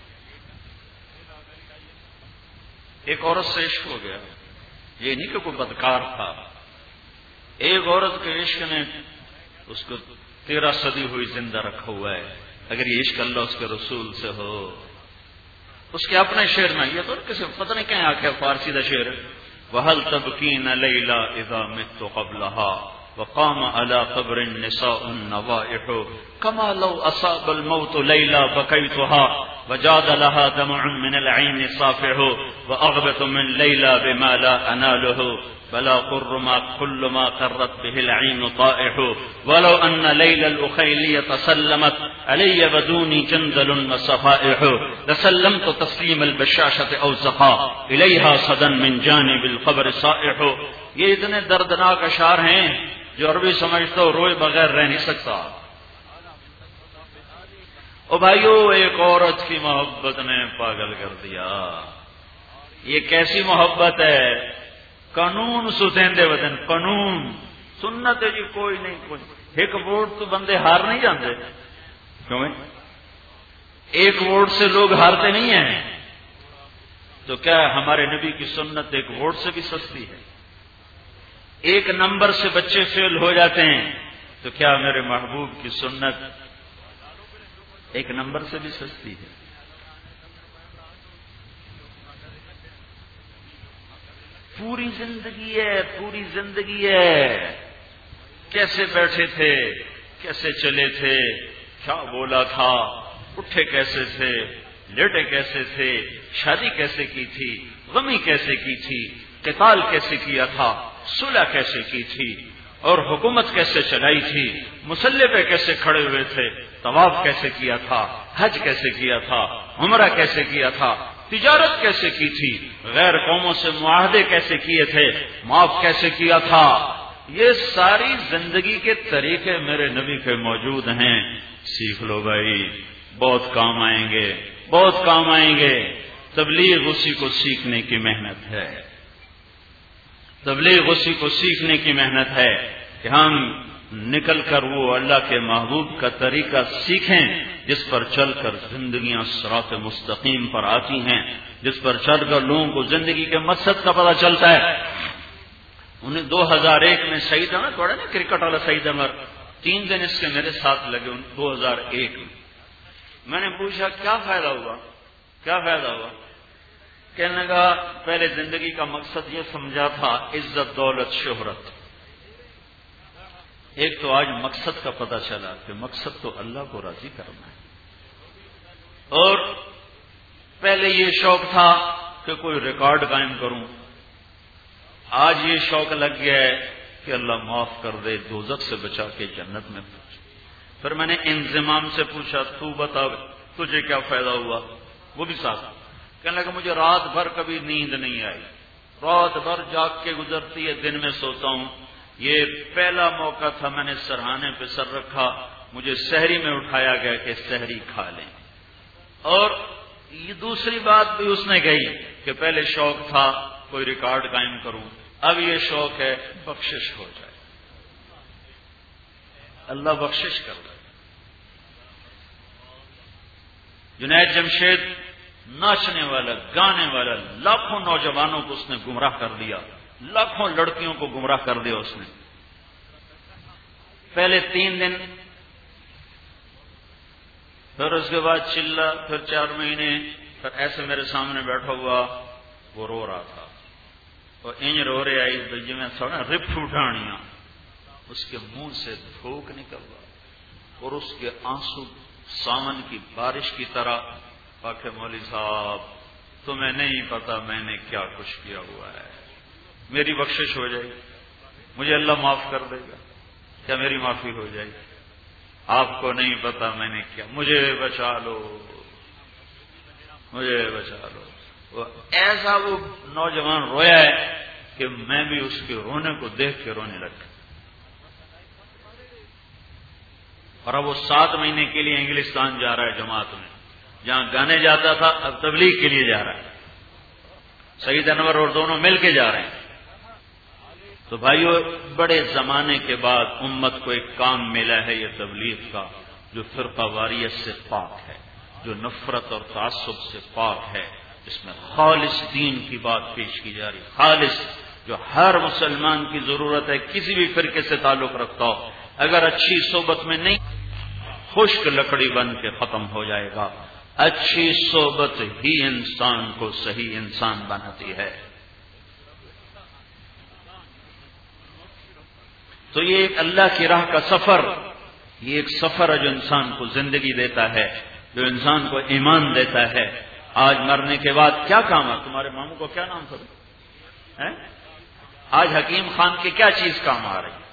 [SPEAKER 2] ایک عورت سے عشق ہو گیا. یہ نہیں کہ کوئی بدکار تھا، ایک عورت کے عشق نے اس کو تیرہ صدی ہوئی زندہ رکھا ہوا ہے. اگر یہ عشق اللہ اس کے رسول سے ہو. اس کے اپنے شعر میں یہ تو کسی پتہ نہیں کہیں آخر فارسی دا شعر وَهَلْ تَبْكِينَ لَيْلَا إِذَا مِتُّ قَبْلَهَا وقام على قبر النساء النوائح كما لو أصاب الموت ليلى بكيتها وجاد لها دمع من العين صافح وأغبط من ليلى بما لا أناله بلا قر ما كل ما قرت به العين طائح ولو أن ليلى الأخيلية سلمت علي بدوني جندل وصفائح لسلمت تسليم البشاشة أو زقا إليها صدا من جانب القبر صائح. یہ اتنے دردناک اشعار ہیں جو عربی سمجھتا ہو روئے بغیر رہ نہیں سکتا. او بھائیو ایک عورت کی محبت نے پاگل کر دیا. یہ کیسی محبت ہے؟ قانون ستیندے وطن قانون سنت ہے جی کوئی نہیں کوئی. ایک ووٹ تو بندے ہار نہیں جاندے کیوں؟ ایک ووٹ سے لوگ ہارتے نہیں ہیں. تو کیا ہمارے نبی کی سنت ایک ووٹ سے بھی سستی ہے؟ ایک نمبر سے بچے فیل ہو جاتے ہیں تو کیا میرے محبوب کی سنت ایک نمبر سے بھی سستی ہے؟ پوری زندگی ہے، پوری زندگی ہے. کیسے بیٹھے تھے، کیسے چلے تھے، کیا بولا تھا،
[SPEAKER 1] اٹھے کیسے تھے، لیٹے کیسے تھے، شادی کیسے کی تھی، غمی کیسے کی تھی، قتال کیسے کیا تھا، صلح کیسے کی تھی، اور حکومت کیسے چلائی تھی، مسلح پہ کیسے کھڑے ہوئے تھے، طواف کیسے کیا تھا، حج کیسے کیا تھا، عمرہ کیسے کیا تھا، تجارت کیسے کی تھی، غیر قوموں سے معاہدے کیسے کیے تھے، معاف کیسے کیا تھا. یہ ساری زندگی کے طریقے میرے نبی کے موجود ہیں. سیکھ لو بھائی، بہت کام آئیں گے، بہت کام آئیں گے. تبلیغ اسی کو سیکھنے کی محنت ہے، تبلیغ اسی کو سیکھنے کی محنت ہے کہ ہم نکل کر وہ اللہ کے محبوب کا طریقہ سیکھیں جس پر چل کر زندگیاں صراط مستقیم پر آتی ہیں، جس پر چل کر لوگوں کو زندگی کے مقصد کا پتہ چلتا ہے. انہیں دو ہزار ایک میں شہید ہے تھوڑا نا کرکٹ والا سعید عمر، تین دن اس کے میرے ساتھ لگے دو ہزار ایک میں. میں نے پوچھا کیا فائدہ ہوا، کیا فائدہ ہوا؟ کہنے لگا پہلے زندگی کا مقصد یہ سمجھا تھا عزت، دولت، شہرت. ایک تو آج مقصد کا پتہ چلا کہ مقصد تو اللہ کو راضی کرنا ہے. اور پہلے یہ شوق تھا کہ کوئی ریکارڈ قائم کروں، آج یہ شوق لگ گیا ہے کہ اللہ معاف کر دے، دوزخ سے بچا کے جنت میں پہنچے. پھر میں نے انضمام سے پوچھا تو بتا تجھے کیا فائدہ ہوا؟ وہ بھی ساتھ کہنے لگا مجھے رات بھر کبھی نیند نہیں آئی، رات بھر جاگ کے گزرتی ہے، دن میں سوتا ہوں. یہ پہلا موقع تھا، میں نے سرہانے پہ سر رکھا، مجھے سحری میں اٹھایا گیا کہ سحری کھا لیں. اور یہ دوسری بات بھی اس نے کہی کہ پہلے شوق تھا کوئی ریکارڈ قائم کروں، اب یہ شوق ہے بخشش ہو جائے. اللہ بخشش کر رہا ہے. جنید جمشید ناچنے والا، گانے والا، لاکھوں نوجوانوں کو اس نے گمراہ کر دیا، لاکھوں لڑکیوں کو گمراہ کر دیا اس نے. پہلے تین دن، پھر اس کے بعد چلا، پھر چار مہینے، پھر ایسے میرے سامنے بیٹھا ہوا وہ رو رہا تھا اور انج رو رہے آئی جی میں سونا رپ اٹھانیاں، اس کے منہ سے تھوک نکل رہا اور اس کے آنسو سامن کی بارش کی طرح. کہ مولوی صاحب تمہیں نہیں پتا میں نے کیا کچھ کیا ہوا ہے، میری بخشش ہو جائے گی، مجھے اللہ معاف کر دے گا، کیا میری معافی ہو جائے گی؟ آپ کو نہیں پتا میں نے کیا، مجھے بچا لو، مجھے بچا لو. وہ ایسا وہ نوجوان رویا ہے کہ میں بھی اس کے رونے کو دیکھ کے رونے لگا. اور اب وہ سات مہینے کے لیے انگلستان جا رہا ہے جماعت میں، جہاں گانے جاتا تھا اب تبلیغ کے لیے جا رہا ہے. سعید انور اور دونوں مل کے جا رہے ہیں. تو بھائیو بڑے زمانے کے بعد امت کو ایک کام ملا ہے یہ تبلیغ کا، جو فرقہ واریت سے پاک ہے، جو نفرت اور تعصب سے پاک ہے، اس میں خالص دین کی بات پیش کی جا رہی، خالص جو ہر مسلمان کی ضرورت ہے، کسی بھی فرقے سے تعلق رکھتا ہو، اگر اچھی صحبت میں نہیں خشک لکڑی بن کے ختم ہو جائے گا. اچھی صحبت ہی انسان کو صحیح انسان بناتی ہے. تو یہ ایک اللہ کی راہ کا سفر، یہ ایک سفر ہے جو انسان کو زندگی دیتا ہے، جو انسان کو ایمان دیتا ہے. آج مرنے کے بعد کیا کام ہے؟ تمہارے ماموں کو کیا نام تھا؟ آج حکیم خان کی کیا چیز کام آ رہی؟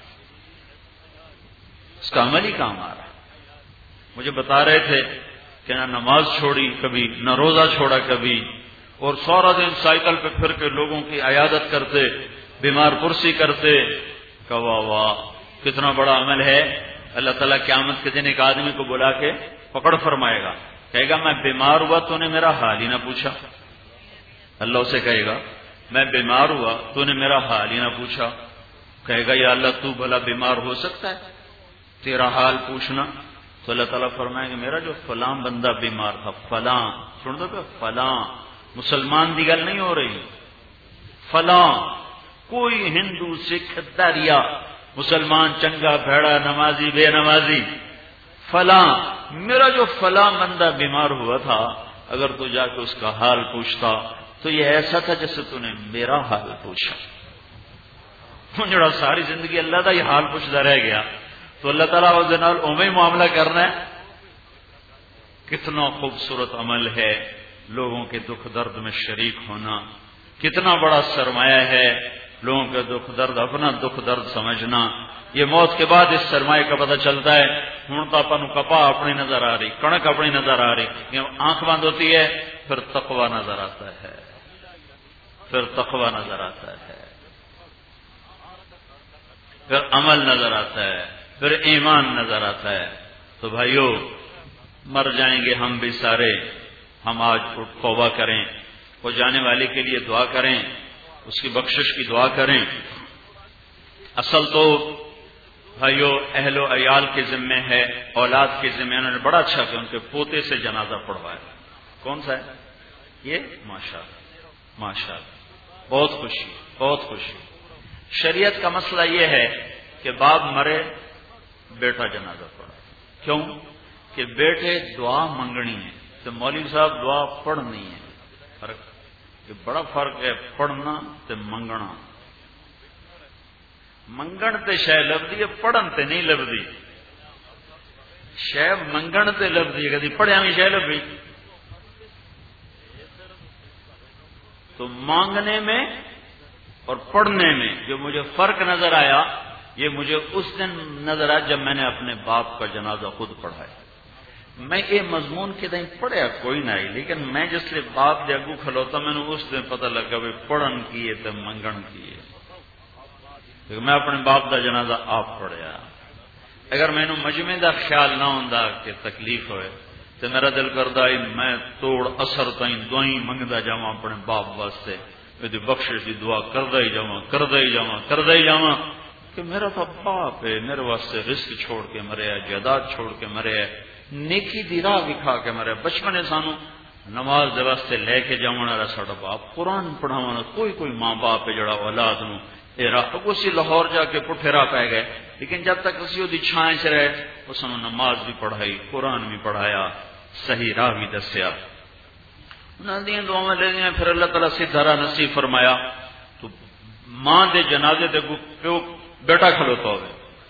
[SPEAKER 1] اس کا عملی کام آ رہا ہے. مجھے بتا رہے تھے کہ نہ نماز چھوڑی کبھی، نہ روزہ چھوڑا کبھی، اور سارا دن سائیکل پہ پھر کے لوگوں کی عیادت کرتے، بیمار پرسی کرتے. کہ واہ واہ کتنا بڑا عمل ہے. اللہ تعالیٰ قیامت کے دن ایک آدمی کو بلا کے پکڑ فرمائے گا، کہے گا میں بیمار ہوا تو نے میرا حال ہی نہ پوچھا. اللہ اسے کہے گا میں بیمار ہوا تو نے میرا حال ہی نہ پوچھا. کہے گا یا اللہ تو بھلا بیمار ہو سکتا ہے تیرا حال پوچھنا؟ تو اللہ تعالیٰ فرمائے گا میرا جو فلاں بندہ بیمار تھا، فلاں، سن دو کہ فلاں مسلمان دی گل نہیں ہو رہی، فلاں کوئی ہندو سکھ دریا مسلمان چنگا بھیڑا نمازی بے نمازی، فلاں میرا جو فلاں بندہ بیمار ہوا تھا اگر تو جا کے اس کا حال پوچھتا تو یہ ایسا تھا جیسے تو نے میرا حال پوچھا. جڑا ساری زندگی اللہ کا یہ حال پوچھتا رہ گیا تو اللہ تعالیٰ اس دن اوے معاملہ کرنا ہے. کتنا خوبصورت عمل ہے لوگوں کے دکھ درد میں شریک ہونا، کتنا بڑا سرمایہ ہے لوگوں کے دکھ درد، اپنا دکھ درد سمجھنا. یہ موت کے بعد اس سرمایہ کا پتہ چلتا ہے. ہوں تو اپن کپا اپنی نظر آ رہی، کڑک اپنی نظر آ رہی، آنکھ بند ہوتی ہے، پھر تقوی نظر آتا ہے، پھر تقوی نظر آتا ہے، پھر عمل نظر آتا ہے، پھر ایمان نظر آتا ہے. تو بھائیو مر جائیں گے ہم بھی سارے، ہم آج توبہ کریں، وہ جانے والے کے لیے دعا کریں، اس کی بخشش کی دعا کریں. اصل تو بھائیو اہل و عیال کے ذمے ہے، اولاد کے ذمے. انہوں نے بڑا اچھا کہ ان کے پوتے سے جنازہ پڑھوایا. کون سا ہے یہ؟ ماشاءاللہ ماشاءاللہ، بہت خوشی بہت خوشی. شریعت کا مسئلہ یہ ہے کہ باپ مرے بیٹا جنازہ پڑھا. کیوں؟ کہ بیٹے دعا منگنی ہے تو مولوی صاحب دعا پڑھنی ہے. فرق یہ بڑا فرق ہے، پڑھنا تے منگنا. منگن تے شے لبدی ہے، پڑھن تے نہیں لبدی. شے منگن تے لبدی ہے، کدی پڑھیا بھی شے لبی. تو مانگنے میں اور پڑھنے میں جو مجھے فرق نظر آیا، یہ مجھے اس دن نظر آیا جب میں نے اپنے باپ کا جنازہ خود پڑھایا. میں یہ مضمون کے دیں پڑھیا کوئی نہ آئی، لیکن میں جس لئے باپ دے اگو کھلوتا میں نے اس دن پتہ لگا بھی پڑھن کیے تو منگن کیے. میں اپنے باپ دا جنازہ آپ پڑھیا. اگر میں نے مجمع دا خیال نہ ہوندا کہ تکلیف ہوئے تو میرا دل کردا میں توڑ اثر تائیں دعائیں منگدا جاواں اپنے باپ واسطے، میری بخشش دی دعا کردا ہی جاواں کردا ہی جاواں کردا ہی جاواں کہ میرا تو باپ ہے، میرے واسطے رزق چھوڑ کے مرے ہے، جائیداد چھوڑ کے مرے ہے، نیکی دی راہ دکھا کے مرے. بچپنے سانو نماز دے واسطے لے کے جاون والا ساڈا باپ، قرآن پڑھاون کوئی کوئی ماں باپ ہے جڑا اولاد نو اے راہ اسی لاہور جا کے پٹھے راہ پی گئے، لیکن جب تک اسی دی چھائیں چ رہے اس نے نماز بھی پڑھائی، قرآن بھی پڑھایا، صحیح راہ بھی دسیا. انہاں دیاں دعاواں لیندیاں پھر اللہ تعالیٰ سیدھا راہ نصیب فرمایا. تو ماں دے جنازے تے پیو بیٹا کھلوتا ہوئے،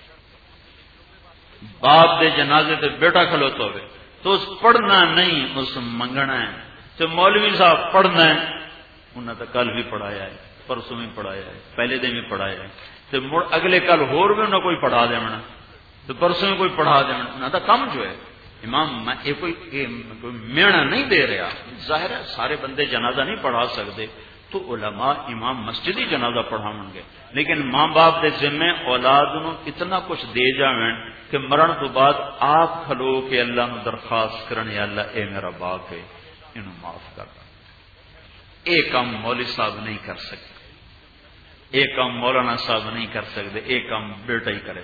[SPEAKER 1] باپ دے جنازے تے بیٹا کھلوتا ہوئے تو اس پڑھنا نہیں، اس منگنا ہے. تو مولوی صاحب پڑھنا ہے، انہوں نے کل بھی پڑھایا ہے، پرسوں بھی پڑھایا ہے، پہلے دن بھی پڑھایا ہے، تو مڑ اگلے کل ہور بھی انہیں کوئی پڑھا دے منا، تو پرسوں بھی کوئی پڑھا دے منا. انہوں کا کم جو ہے امام یہ کوئی مینا نہیں دے رہا. ظاہر ہے سارے بندے جنازہ نہیں پڑھا سکتے تو علماء امام مسجد ہی جنازہ پڑھاون گے، لیکن ماں باپ دے ذمے اولاد نو اتنا کچھ دے جاویں کہ مرن تو بعد آپ کھلو کہ اللہ نو درخواست کرن یا اللہ اے میرا باپ ہے انہوں معاف کر. اے کام مولوی صاحب نہیں کر سکتے، اے کام مولانا صاحب نہیں کر سکتے، اے کام بیٹا ہی کرے.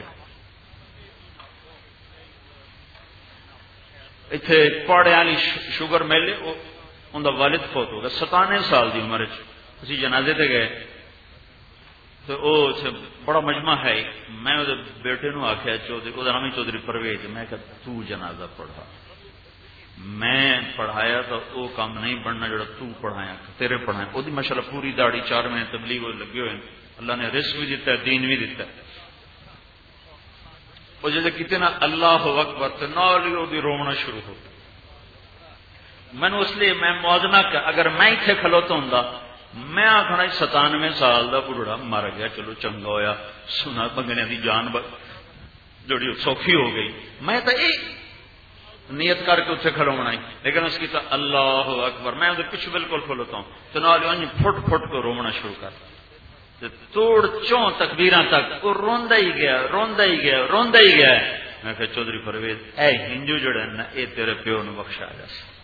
[SPEAKER 1] اتنے پاڑے والی شوگر میلے ان کا والد فوت ہو گیا ستانوے سال کی عمر. اسی جنازے تے گئے تو وہ بڑا مجمع ہے. میں وہ بیٹے نو آخیا چودھری، وہ نام ہی چودھری پرویز، میں کہ تو جنازہ پڑھا. میں پڑھایا تو وہ کام نہیں بننا جڑا تو پڑھایا تیرے پڑھایا. وہ ماشاءاللہ پوری داڑھی چار مہینے تبلیغ لگے ہوئے، اللہ نے رزق بھی دیتا ہے، دین بھی دیتا ہے. وہ جیسے کہتے نا اللہ اکبر تو نال ہی رونا شروع ہو گیا. میں نے اس لیے میں موازنہ کر اگر میں اتنے کھلوتا ہوں میں آخنا ستانوے سال کا بڑھڑا مر گیا، چلو چنگا ہویا، سنا بنگنے کی جان جڑی سوکھی ہو گئی. میں تو یہ نیت کر کے اتنے کھلونا ہی، لیکن اس کی تو اللہ اکبر میں پیچھے بالکل کھلوتا ہوں تو نال پھٹ پھٹ کو رونا شروع کر. توڑ چون تکبیراں تک وہ روندا ہی گیا روندا ہی گیا روندا ہی گیا. میں کہ چودھری پرویز اے ہندو جڑا نا اے تیرے پیو نو بخشا جا.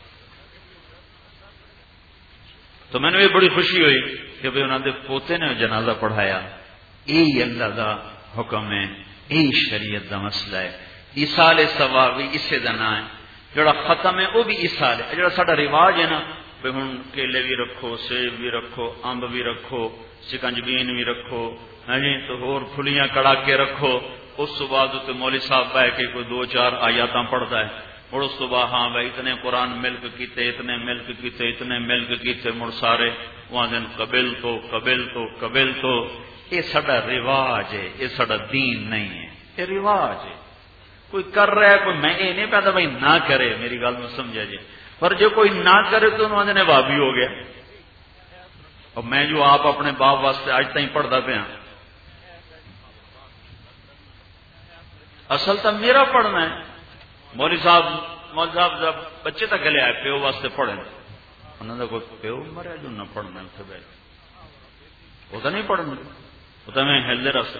[SPEAKER 1] تو میں نے یہ بڑی خوشی ہوئی کہ بھائی انہوں نے پوتے نے جنازہ پڑھایا. یہی اللہ دا حکم ہے، یہی شریعت دا مسئلہ ہے. ایصال ثواب بھی اسے دا نام ہے، جڑا ختم ہے وہ بھی ایصال ہے. جڑا ساڈا رواج ہے نا بھائی ہوں کیلے بھی رکھو، سیب بھی رکھو، امب بھی رکھو، سکنجبین بھی رکھو، ہاں جی تو اور پھلیاں کڑا کے رکھو. اس تو بعد تو مولوی صاحب بہ کے کوئی دو چار آیاتاں پڑھتا ہے. اور اس تو بعد ہاں بھائی اتنے قرآن ملک کیتے، اتنے ملک کیتے، اتنے ملک کیتے، مڑ سارے وہاں دن قبل تو قبل تو قبل تو. یہ ساڈا رواج ہے، یہ ساڈا دین نہیں ہے، یہ رواج ہے.
[SPEAKER 2] کوئی کر رہا ہے کوئی، میں یہ نہیں کہتا بھائی نہ کرے، میری گل میں سمجھا جی، پر جو کوئی نہ کرے تو انہوں نے بھابی ہو گیا. اور میں جو آپ اپنے باپ واسطے اج تک پڑھتا پیا، اصل تو میرا پڑھنا ہے. مولوی صاحب مولوی صاحب جب بچے تک گلے آئے پیو واسطے پڑھیں، انہوں نے کوئی پیو مریا جو نہ پڑھنا اتنے بہ وہ تو نہیں پڑھنا، وہ تو میں ہلدے رس.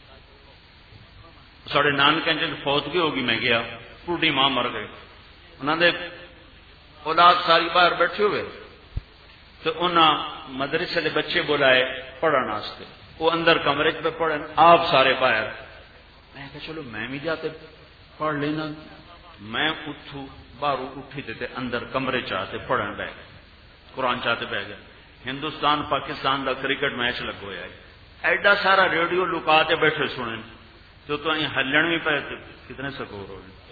[SPEAKER 2] ساڑے نانکے جن فوتگی ہوگی، میں گیا ٹوٹی ماں مر گئے، انہوں نے اولاد ساری باہر بیٹھے ہوئے تو انہاں مدرسے دے بچے بلائے پڑھن واسطے، وہ اندر کمرے پہ پڑھن، آپ سارے باہر. میں کہا چلو میں بھی جاتے پڑھ لینا. میں اٹھوں باہر اٹھی تے اندر کمرے چاہتے پڑھن بہ گئے، قرآن چاہتے بہ گئے. ہندوستان پاکستان دا کرکٹ میچ لگو ہوا ہے، ایڈا سارا ریڈیو لکا کے بیٹھے سنیں تو تو ہلن بھی پے کتنے سکور ہو گئے.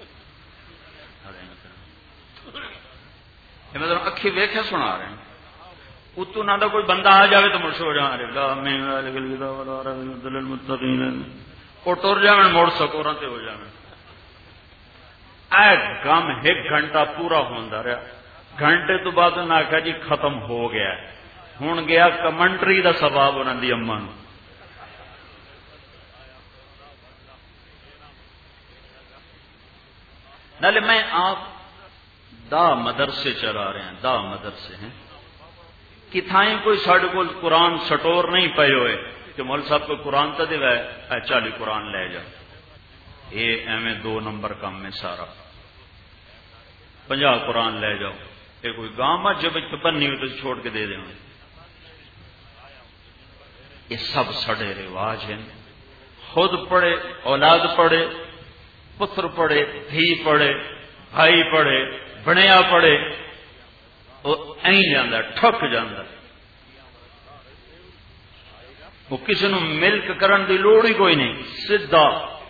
[SPEAKER 2] مطلب اکھی ویکھے سنا رہے ہیں، اتو نہ کوئی بندہ آ جائے تو مڑ سو جا وہ ٹر جائیں مڑ سکورا تے ہو جائیں. اے کام ایک گھنٹہ پورا ہوتا رہا، گھنٹے تو بعد انہیں آخیا جی ختم ہو گیا. ہوں گیا کمنٹری دا سباب انہوں دی اما نو. نالے میں آپ دا مدرسے چلا رہے ہیں، دا مدرسے ہیں کتھائیں کوئی ساڈے کول قرآن سٹور نہیں پے ہوئے کہ مول صاحب کو قرآن تو دے اے چالی قرآن لے جا. یہ ایویں دو نمبر کام میں سارا. پنجا قرآن لے جاؤ، یہ کوئی گاؤں میں جب بنی ہوئی تو چھوڑ کے دے دیں. یہ سب سڑے رواج ہیں. خود پڑھے، اولاد پڑھے، پتر پڑھے، دھی پڑھے، بھائی پڑھے، بنیا پڑھے، وہ این جانا ٹھک جانا. وہ کسی نو ملک کرن دی لوڑ ہی کوئی نہیں، سیدھا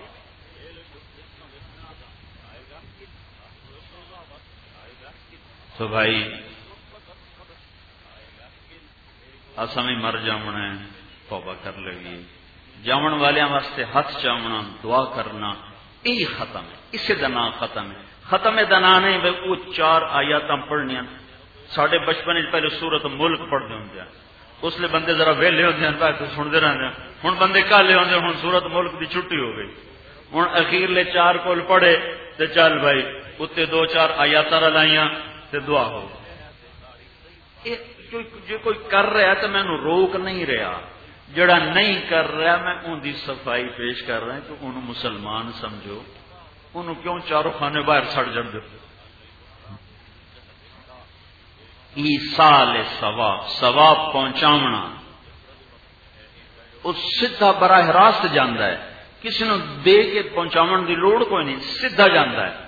[SPEAKER 2] تو بھائی اصا بھی مر جامنا ہے، توبہ کر لگی. جامن والوں واسطے ہاتھ چاونا، دعا کرنا، یہی ختم ہے. اسے دا نام ختم ہے. ختم دا نام نہیں بھائی وہ چار آیات پڑھنیاں. ساڈے بچپن پہلے سورت ملک پڑھتے ہوں، اس لیے بندے ذرا ویلے ہوتے ہیں تو سنتے رہتے ہیں. ہوں بندے کالے ہوتے ہیں، ہوں سورت ملک کی چھٹی ہو گئی. ہوں اخیرلے چار کول پڑھے تو چل بھائی اتنے دو چار آیات لائیاں تے دعا ہو. جو کوئی کر رہا ہے تو میں روک نہیں رہا، جڑا نہیں کر رہا میں ان کی صفائی پیش کر رہا کہ انہوں مسلمان سمجھو، انہوں کیوں چاروں خانے باہر سڑ جڑ دو. ایصال ثواب، ثواب پہنچاونا وہ سیدھا براہ راست جانا ہے، کسی نے دے کے پہنچاون دی لوڑ کوئی نہیں، سیدھا جانا ہے.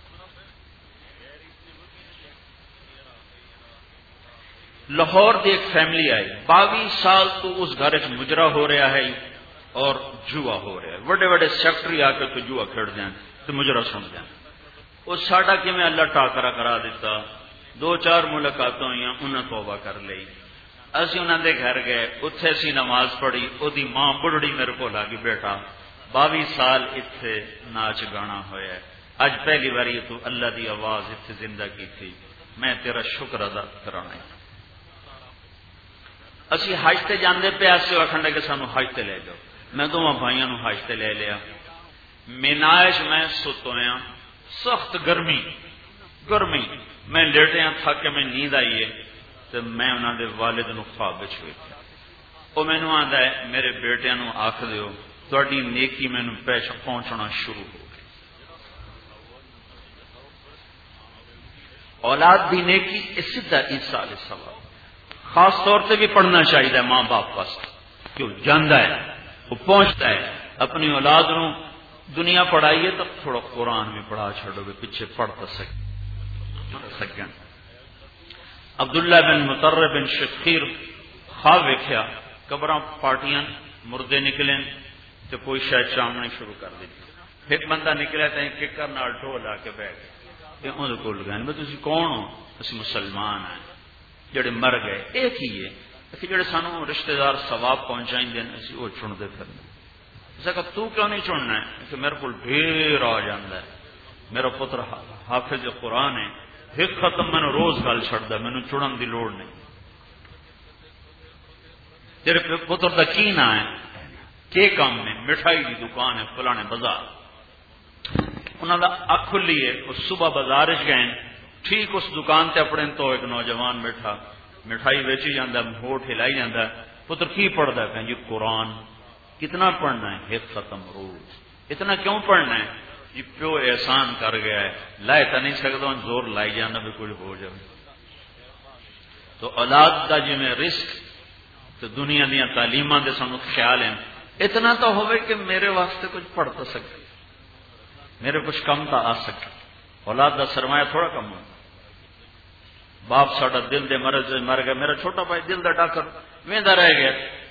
[SPEAKER 2] لاہور دی ایک فیملی آئی، باوی سال تو اس گھر چ مجرا ہو رہا ہے اور جوا ہو رہا ہے. بڑے بڑے سیکٹری آ کے تو جوا کھیڑ دیں تو مجرا سن دیں. وہ ساڈا کیویں اللہ ٹاکرا کرا دیتا. دو چار ملاقاتوں ہوئی، انہیں توبہ کر لی. اسی انہوں دے گھر گئے، اتنے اسی نماز پڑھی. وہی ماں بڑھڑی میرے کو آ گئی، بیٹا باوی سال اتنے ناچ گانا ہوا ہے، اج پہلی باری تو اللہ دی آواز اتنے زندہ کی تھی، میں تیرا شکر ادا کرانا ہے. اسی حج تے جاندے پے ایسے آخر لگے سانو حج تے لے جاؤ. میں دونوں بھائیوں نو حج تے لے لیا. مینائش میں ستویا، سخت گرمی گرمی میں لیٹیا تھک کے میں نیند آئی ہے تو میں انہوں دے والد نو خواب وچ ویکھیا. وہ مینوں آندا ہے میرے بیٹیاں نو آکھ دیو تہاڈی نیکی مینوں پیش پہنچنا شروع ہو گئی. اولاد دی نیکی اس سیدھا ایصال ثواب. خاص طور سے بھی پڑھنا چاہیے ماں باپ واسطے، کیوں جاندا ہے وہ پہنچتا ہے. اپنی اولاد نو دنیا پڑھائیے تو تھوڑا قرآن بھی پڑھا چھوڑو گے، پیچھے پڑھتا سکن. عبداللہ بن مطرب بن شخیر خواب ویکھیا، قبراں پارٹیاں مردے نکلے تو کوئی شاید چامنی شروع کر دی. ایک بندہ نکلا تو ککر نال ڈھول آ کے بہ گئے. اندر کول گئے میں تسی کون ہو؟ اسی مسلمان ہیں جڑے مر گئے. ایک ہی ہے کہ جڑے سانو رشتہ دار ثواب پہنچائیں دین اسی وہ چنتے پھرنے.
[SPEAKER 1] اسے کہا تو کیوں نہیں چننا ہے؟ کہ میرے کو ڈھیر آ جاندہ ہے، میرا پتر حافظ قرآن ہے، ایک ختم میں نے روز گل چھڑ دا، میں نے چڑھن دی لوڑ نہیں۔ تیرے پتر دا کی نہ ہے کہ کام میں مٹھائی دی دکان ہے فلانے بازار، انہوں نے اکھ کھلی ہے، اس صبح بازار گئے، ٹھیک اس دکان تے اپنے تو ایک نوجوان بیٹھا مٹھائی ویچی جاندہ، ہوٹ ہلائی جاندہ، پتر کی پڑھتا ہے؟ کہ جی قرآن۔ کتنا پڑھنا ہے؟ ایک ختم روز۔ اتنا کیوں پڑھنا ہے؟ جی پیو احسان کر گیا ہے، لائے تو نہیں سکتا، زور لائی جانا بھی کچھ ہو جائے۔ تو اولاد دا جی میں رزق تو دنیا دیا تعلیماں دے سانو خیال ہیں، اتنا تو ہوئے کہ میرے واسطے کچھ پڑھ تو سکے، میرے کچھ کم تو آ سکے۔ اولاد دا سرمایہ تھوڑا کم ہوتا، باپ ساڈا دل دے مرض سے مر گیا، میرا چھوٹا بھائی دل دا ڈاکر ویندا رہ گیا،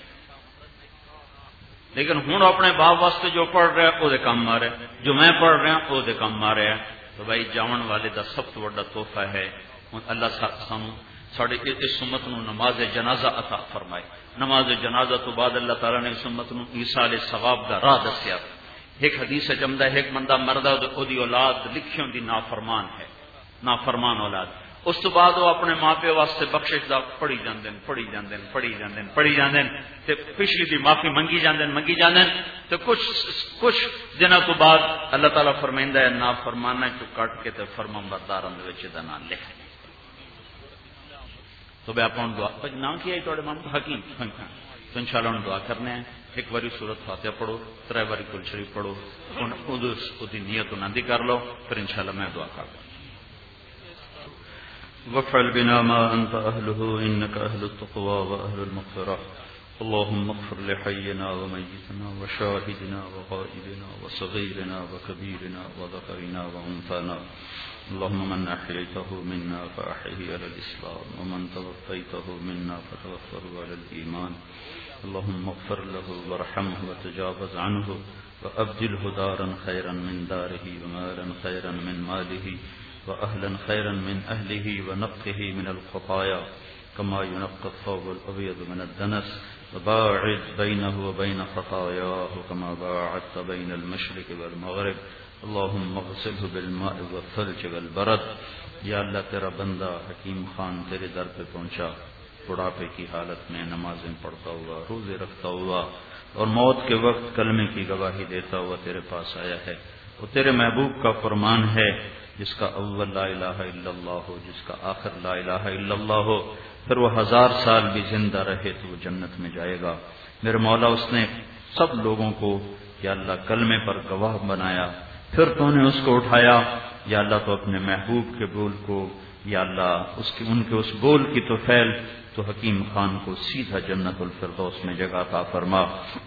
[SPEAKER 1] لیکن ہوں اپنے باپ واسطے جو پڑھ رہا ہے وہ دے کم مارے، جو میں پڑھ رہا وہ دے کم مارے ہے۔ تو بھائی جاون والے دا سب تو بڑا تحفہ ہے اللہ سانو ساڈے اس امت نو نماز جنازہ عطا فرمائے۔ نماز جنازہ تو بعد اللہ تعالیٰ نے اس امت نو ایصال ثواب دا راہ دسیا۔ ایک حدیث جمدا ہے ایک بندہ مردہ او دی اولاد لکھیوں دی نافرمان ہے، نافرمان اولاد، اس تو بعد وہ اپنے ماں پیو واسطے بخشش دا پڑھی جاندے پڑھی جاندے پڑھی جاندے پڑھی جاندے تے پچھلی دی معافی منگی جاندے منگی جاندے تے کچھ کچھ دنوں تو بعد اللہ تعالیٰ فرمائندا ہے نافرمانہ چ کٹ کے تے فرمان برداراں دے وچ دا نام لکھ۔ تو بے اپن دعا نام کیا ہے تھوڑے مام حکیم تو انشاءاللہ ان دعا کرنے ہیں۔ ایک باری سورت فاتحہ پڑھو، ترے باری کل شریف پڑھو، دی نیت نندی کر لو، پھر انشاءاللہ میں دعا کر لوں۔ وافعل بنا ما أنت أهله إنك أهل التقوى وأهل المغفرة اللهم اغفر لحينا وميتنا وشاهدنا وغائبنا وصغيرنا وكبيرنا وذكرنا وأنثانا اللهم من أحييته منا فأحيه على الإسلام ومن توفيته منا فتوفه على الإيمان اللهم اغفر له وارحمه وتجاوز عنه وأبدله دارا خيرا من داره ومالا خيرا من ماله وأهلا خيرا من أهله ونقه من الخطايا كما ينقى الثوب الأبيض من الدنس وباعد بينه وبين خطاياه كما باعدت بين المشرق والمغرب اللهم اغسله بالماء والثلج والبرد۔ یا اللہ تیرا بندہ حکیم خان تیرے در پہ پہنچا بڑھاپے کی حالت میں نمازیں پڑھتا ہوا، روزے رکھتا ہوا اور موت کے وقت کلمے کی گواہی دیتا ہوا تیرے پاس آیا ہے۔ وہ تیرے محبوب کا فرمان ہے جس کا اول لا الہ الا اللہ ہو، جس کا آخر لا الہ الا اللہ ہو، پھر وہ ہزار سال بھی زندہ رہے تو وہ جنت میں جائے گا۔ میرے مولا اس نے سب لوگوں کو یا اللہ کلمے پر گواہ بنایا، پھر تو نے اس کو اٹھایا یا اللہ تو اپنے محبوب کے بول کو یا اللہ اس کی ان کے اس بول کی تو پھیل تو حکیم خان کو سیدھا جنت الفردوس میں جگہ عطا فرما۔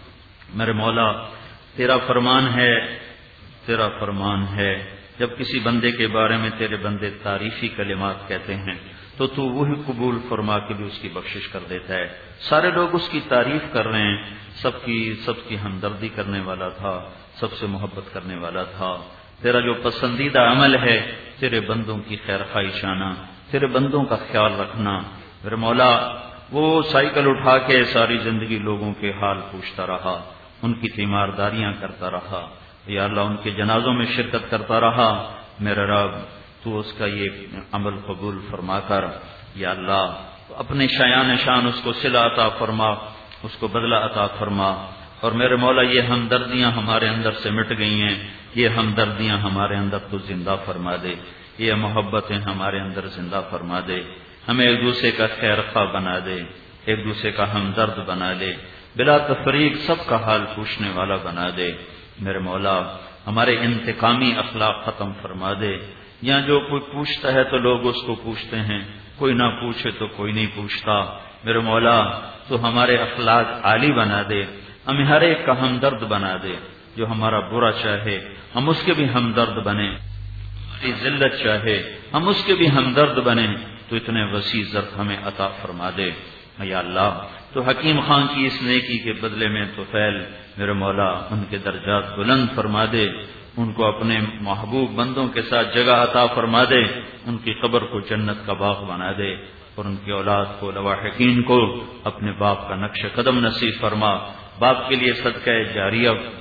[SPEAKER 1] میرے مولا تیرا فرمان ہے تیرا فرمان ہے جب کسی بندے کے بارے میں تیرے بندے تعریفی کلمات کہتے ہیں تو تو وہی قبول فرما کے بھی اس کی بخشش کر دیتا ہے۔ سارے لوگ اس کی تعریف کر رہے ہیں، سب کی سب کی ہمدردی کرنے والا تھا، سب سے محبت کرنے والا تھا۔ تیرا جو پسندیدہ عمل ہے تیرے بندوں کی خیر خواہی شانا، تیرے بندوں کا خیال رکھنا۔ میرے مولا وہ سائیکل اٹھا کے ساری زندگی لوگوں کے حال پوچھتا رہا، ان کی تیمارداریاں کرتا رہا، یا اللہ ان کے جنازوں میں شرکت کرتا رہا۔ میرے رب تو اس کا یہ عمل قبول فرما کر یا اللہ اپنے شایان شان اس کو صلہ عطا فرما، اس کو بدلہ عطا فرما۔ اور میرے مولا یہ ہمدردیاں ہمارے اندر سے مٹ گئی ہیں، یہ ہمدردیاں ہمارے اندر تو زندہ فرما دے، یہ محبتیں ہمارے اندر زندہ فرما دے، ہمیں ایک دوسرے کا خیر خواہ بنا دے، ایک دوسرے کا ہمدرد بنا دے، بلا تفریق سب کا حال پوچھنے والا بنا دے۔ میرے مولا ہمارے انتقامی اخلاق ختم فرما دے، یہاں جو کوئی پوچھتا ہے تو لوگ اس کو پوچھتے ہیں، کوئی نہ پوچھے تو کوئی نہیں پوچھتا۔ میرے مولا تو ہمارے اخلاق عالی بنا دے، ہمیں ہر ایک کا ہمدرد بنا دے، جو ہمارا برا چاہے ہم اس کے بھی ہمدرد بنیں، ہماری ذلت چاہے ہم اس کے بھی ہمدرد بنیں، تو اتنے وسیع ظرف ہمیں عطا فرما دے۔ یا اللہ تو حکیم خان کی اس نیکی کے بدلے میں تو فیل میرے مولا ان کے درجات بلند فرما دے، ان کو اپنے محبوب بندوں کے ساتھ جگہ عطا فرما دے، ان کی قبر کو جنت کا باغ بنا دے، اور ان کی اولاد کو لواحقین کو اپنے باپ کا نقش قدم نصیب فرما۔ باپ کے لیے صدقہ جاریہ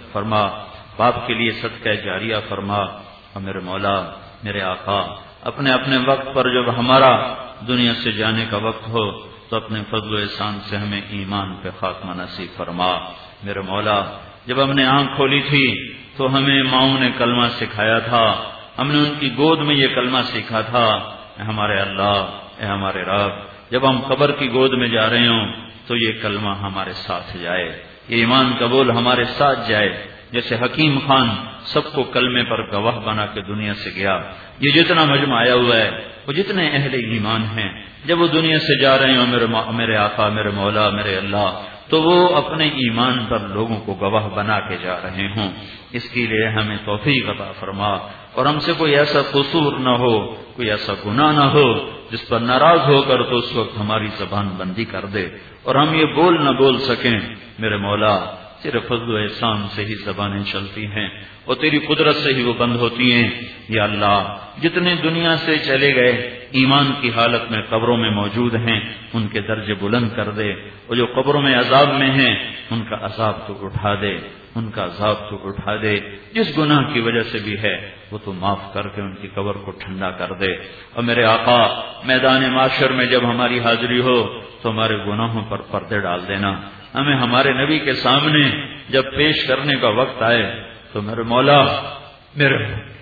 [SPEAKER 1] فرما، باپ کے لیے صدقہ جاریہ فرما، اور میرے مولا میرے آقا اپنے اپنے وقت پر جب ہمارا دنیا سے جانے کا وقت ہو تو اپنے فضل و احسان سے ہمیں ایمان پہ خاتمہ نصیب فرما۔ میرے مولا جب ہم نے آنکھ کھولی تھی تو ہمیں ماؤں نے کلمہ سکھایا تھا، ہم نے ان کی گود میں یہ کلمہ سیکھا تھا، اے ہمارے اللہ، اے ہمارے رب، جب ہم قبر کی گود میں جا رہے ہوں تو یہ کلمہ ہمارے ساتھ جائے، یہ ایمان قبول ہمارے ساتھ جائے، جیسے حکیم خان سب کو کلمے پر گواہ بنا کے دنیا سے گیا۔ یہ جتنا مجمع آیا ہوا ہے، وہ جتنے اہل ایمان ہیں، جب وہ دنیا سے جا رہے ہوں میرے میرے آقا، میرے مولا، میرے اللہ، تو وہ اپنے ایمان پر لوگوں کو گواہ بنا کے جا رہے ہوں۔ اس کے لیے ہمیں توفیق عطا فرما، اور ہم سے کوئی ایسا قصور نہ ہو، کوئی ایسا گناہ نہ ہو جس پر ناراض ہو کر تو اس وقت ہماری زبان بندی کر دے اور ہم یہ بول نہ بول سکیں۔ میرے مولا تیرے فضل و احسان سے ہی زبانیں چلتی ہیں اور تیری قدرت سے ہی وہ بند ہوتی ہیں۔ یا اللہ جتنے دنیا سے چلے گئے ایمان کی حالت میں قبروں میں موجود ہیں ان کے درجے بلند کر دے، اور جو قبروں میں عذاب میں ہیں ان کا عذاب تو اٹھا دے، ان کا عذاب تو اٹھا دے، جس گناہ کی وجہ سے بھی ہے وہ تو معاف کر کے ان کی قبر کو ٹھنڈا کر دے۔ اور میرے آقا میدان معاشر میں جب ہماری حاضری ہو تو ہمارے گناہوں پر پردے ڈال دینا، ہمیں ہمارے نبی کے سامنے جب پیش کرنے کا وقت آئے تو میرے مولا میرے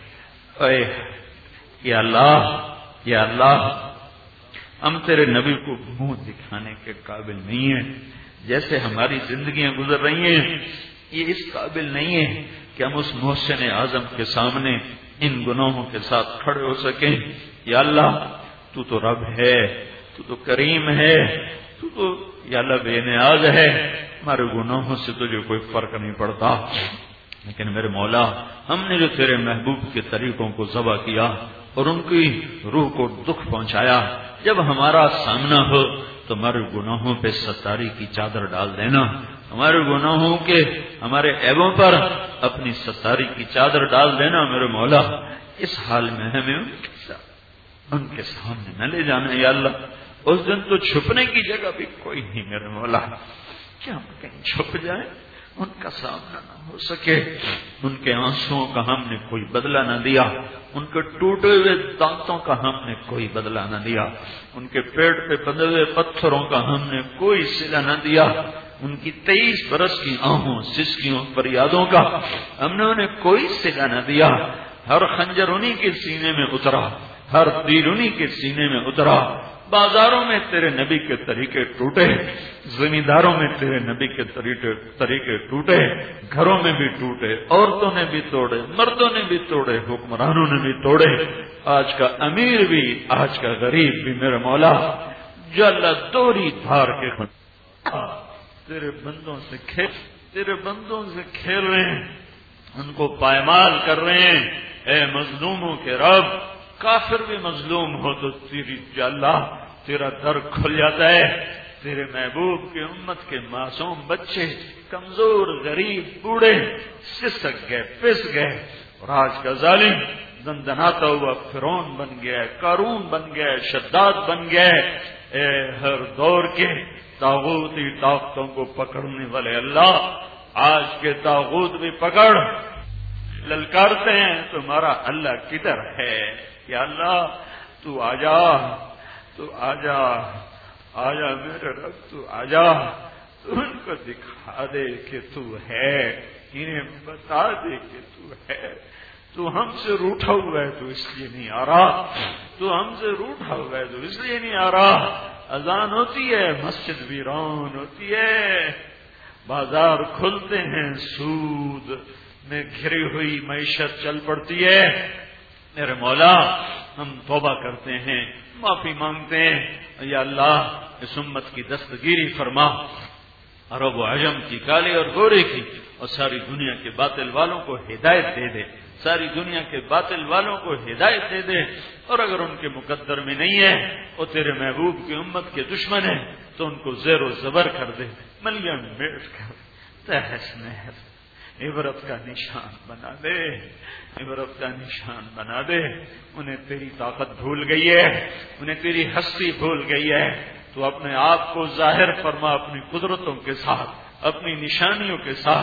[SPEAKER 1] اے یا اللہ یا اللہ ہم تیرے نبی کو منہ دکھانے کے قابل نہیں ہیں، جیسے ہماری زندگیاں گزر رہی ہیں یہ اس قابل نہیں ہے کہ ہم اس محسن اعظم کے سامنے ان گناہوں کے ساتھ کھڑے ہو سکیں۔ یا اللہ تو تو رب ہے، تو تو کریم ہے، تو تو یا اللہ بے نیاز ہے، ہمارے گناہوں سے تجھے کوئی فرق نہیں پڑتا، لیکن میرے مولا ہم نے جو تیرے محبوب کے طریقوں کو ذبح کیا اور ان کی روح کو دکھ پہنچایا، جب ہمارا سامنا ہو تو ہمارے گناہوں پہ ستاری کی چادر ڈال دینا، ہمارے گناہوں کے ہمارے عیبوں پر اپنی ستاری کی چادر ڈال دینا میرے مولا۔ اس حال میں ہمیں ان کے ساتھ ان کے سامنے نہ لے جانا یا اللہ، اس دن تو چھپنے کی جگہ بھی کوئی نہیں میرے مولا، کیا ہم کہیں چھپ جائیں ان کا سامنا نہ ہو سکے۔ ان کے آنسوؤں کا ہم نے کوئی بدلہ نہ دیا، ان کے ٹوٹے ہوئے دانتوں کا ہم نے کوئی بدلہ نہ دیا، ان کے پیٹ پہ بندھے ہوئے پتھروں کا ہم نے کوئی صلہ نہ دیا، ان کی تیئیس برس کی آہوں سسکیوں فریادوں کا ہم نے انہیں کوئی صلہ نہ دیا۔ ہر خنجر انہی کے سینے میں اترا، ہر تیر انہی کے سینے میں اترا۔ بازاروں میں تیرے نبی کے طریقے ٹوٹے، زمینداروں میں تیرے نبی کے طریقے طریقے ٹوٹے، گھروں میں بھی ٹوٹے، عورتوں نے بھی توڑے، مردوں نے بھی توڑے، حکمرانوں نے بھی توڑے، آج کا امیر بھی آج کا غریب بھی میرے مولا جو اللہ دوری دھار کے تیرے بندوں سے کھیل تیرے بندوں سے کھیل رہے ہیں، ان کو پائمال کر رہے ہیں۔ اے مظلوموں کے رب، کافر بھی مظلوم ہو تو تیری اللہ تیرا در کھل جاتا ہے، تیرے محبوب کی امت کے معصوم بچے کمزور غریب بوڑھے سسک گئے پس گئے، اور آج کا ظالم دندناتا ہوا فرعون بن گیا، قارون بن گیا، شداد بن گیا۔ اے ہر دور کے طاغوتی طاقتوں کو پکڑنے والے اللہ، آج کے طاغوت بھی پکڑ، للکارتے ہیں تمہارا اللہ کدھر ہے؟ یا اللہ تو آجا، تو آجا، آجا میرے رب، تو آجا، تو ان کو دکھا دے کہ تو ہے، انہیں بتا دے کہ تو ہے۔ تو ہم سے روٹھا ہوا ہے تو اس لیے نہیں آ رہا، تو ہم سے روٹھا ہوا ہے تو اس لیے نہیں آ رہا۔ اذان ہوتی ہے مسجد ویران ہوتی ہے، بازار کھلتے ہیں سود میں گھری ہوئی معیشت چل پڑتی ہے۔ میرے مولا ہم توبہ کرتے ہیں، معافی مانگتے ہیں، یا اللہ اس امت کی دستگیری فرما، عرب و عجم کی، کالے اور گورے کی، اور ساری دنیا کے باطل والوں کو ہدایت دے دے، ساری دنیا کے باطل والوں کو ہدایت دے دے، اور اگر ان کے مقدر میں نہیں ہے وہ تیرے محبوب کی امت کے دشمن ہیں تو ان کو زیر و زبر کر دے، ملیاں میٹ کر تحس نحس عبرت کا نشان بنا دے، عبرت کا نشان بنا دے۔ انہیں تیری طاقت بھول گئی ہے، انہیں تیری ہستی بھول گئی ہے، تو اپنے آپ کو ظاہر فرما اپنی قدرتوں کے ساتھ، اپنی نشانیوں کے ساتھ،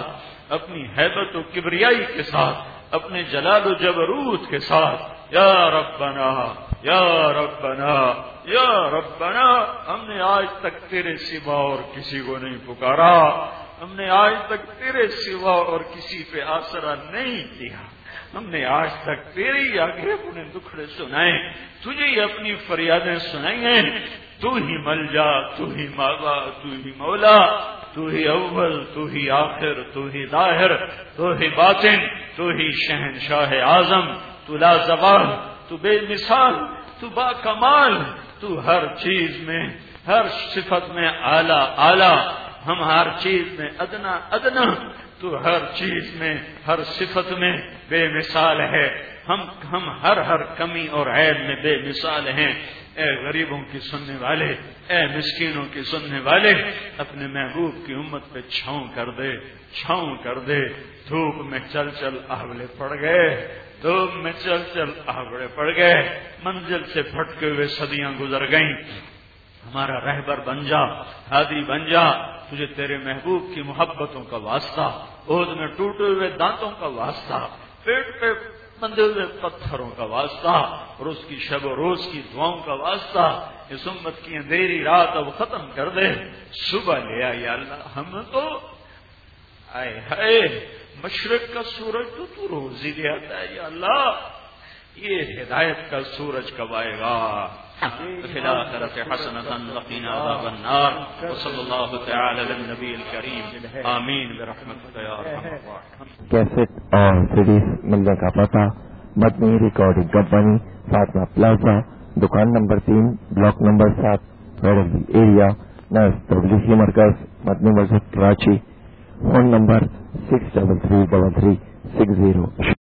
[SPEAKER 2] اپنی حیبت و کبریائی کے ساتھ، اپنے جلال و جبروت کے ساتھ، یا ربنا یا ربنا یا ربنا، ہم نے آج تک تیرے سوا اور کسی کو نہیں پکارا، ہم نے آج تک تیرے سوا اور کسی پہ آسرا نہیں دیا، ہم نے آج تک تیری آگے اپنے دکھڑے سنائے، تجھے ہی اپنی فریادیں سنائی ہیں، تو ہی ملجا، تو ہی ماوا، تو ہی مولا، تو ہی اول، تو ہی آخر، تو ہی ظاہر، تو ہی باطن، تو ہی شہنشاہ اعظم، تو لا زوال، تو بے مثال، تو با کمال، تو ہر چیز میں، ہر صفت میں اعلی اعلی، ہم ہر چیز میں ادنا ادنا، تو ہر چیز میں، ہر صفت میں بے مثال ہے، ہم ہم ہر ہر کمی اور عیب میں بے مثال ہیں۔ اے غریبوں کی سننے والے، اے مسکینوں کی سننے والے، اپنے محبوب کی امت پہ چھاؤں کر دے، چھاؤں کر دے۔ دھوپ میں چل چل آہوڑے پڑ گئے، دھوپ میں چل چل آہوڑے پڑ گئے، منزل سے پھٹکے ہوئے صدیاں گزر گئیں، ہمارا رہبر بن جا، ہادی بن جا، تجھے تیرے محبوب کی محبتوں کا واسطہ، عہد میں ٹوٹے ہوئے دانتوں کا واسطہ، پیٹ پہ بندھے ہوئے پتھروں کا واسطہ، اور اس کی شب و روز کی دعاؤں کا واسطہ، اس امت کی اندھیری رات اب ختم کر دے، صبح لے آ یا اللہ۔ ہم تو آئے ہائے مشرق کا سورج تو تو روز ہی لے آتا ہے یا اللہ، یہ ہدایت کا سورج کب آئے گا؟ فی الآخرۃ حسنۃ وقنا عذاب النار، وصلی اللہ تعالی علی النبی الکریم، آمین برحمتک یا ارحم الراحمین۔
[SPEAKER 3] کیسٹ اور سیڈیز ملنے کا پتہ Madni recording company, Fatima plaza, دکان نمبر تین، بلاک نمبر سات، ویڈنگی ایریا، نرس تبلیغی مرکز، مدنی مسجد Karachi. Phone number six double three double three six zero.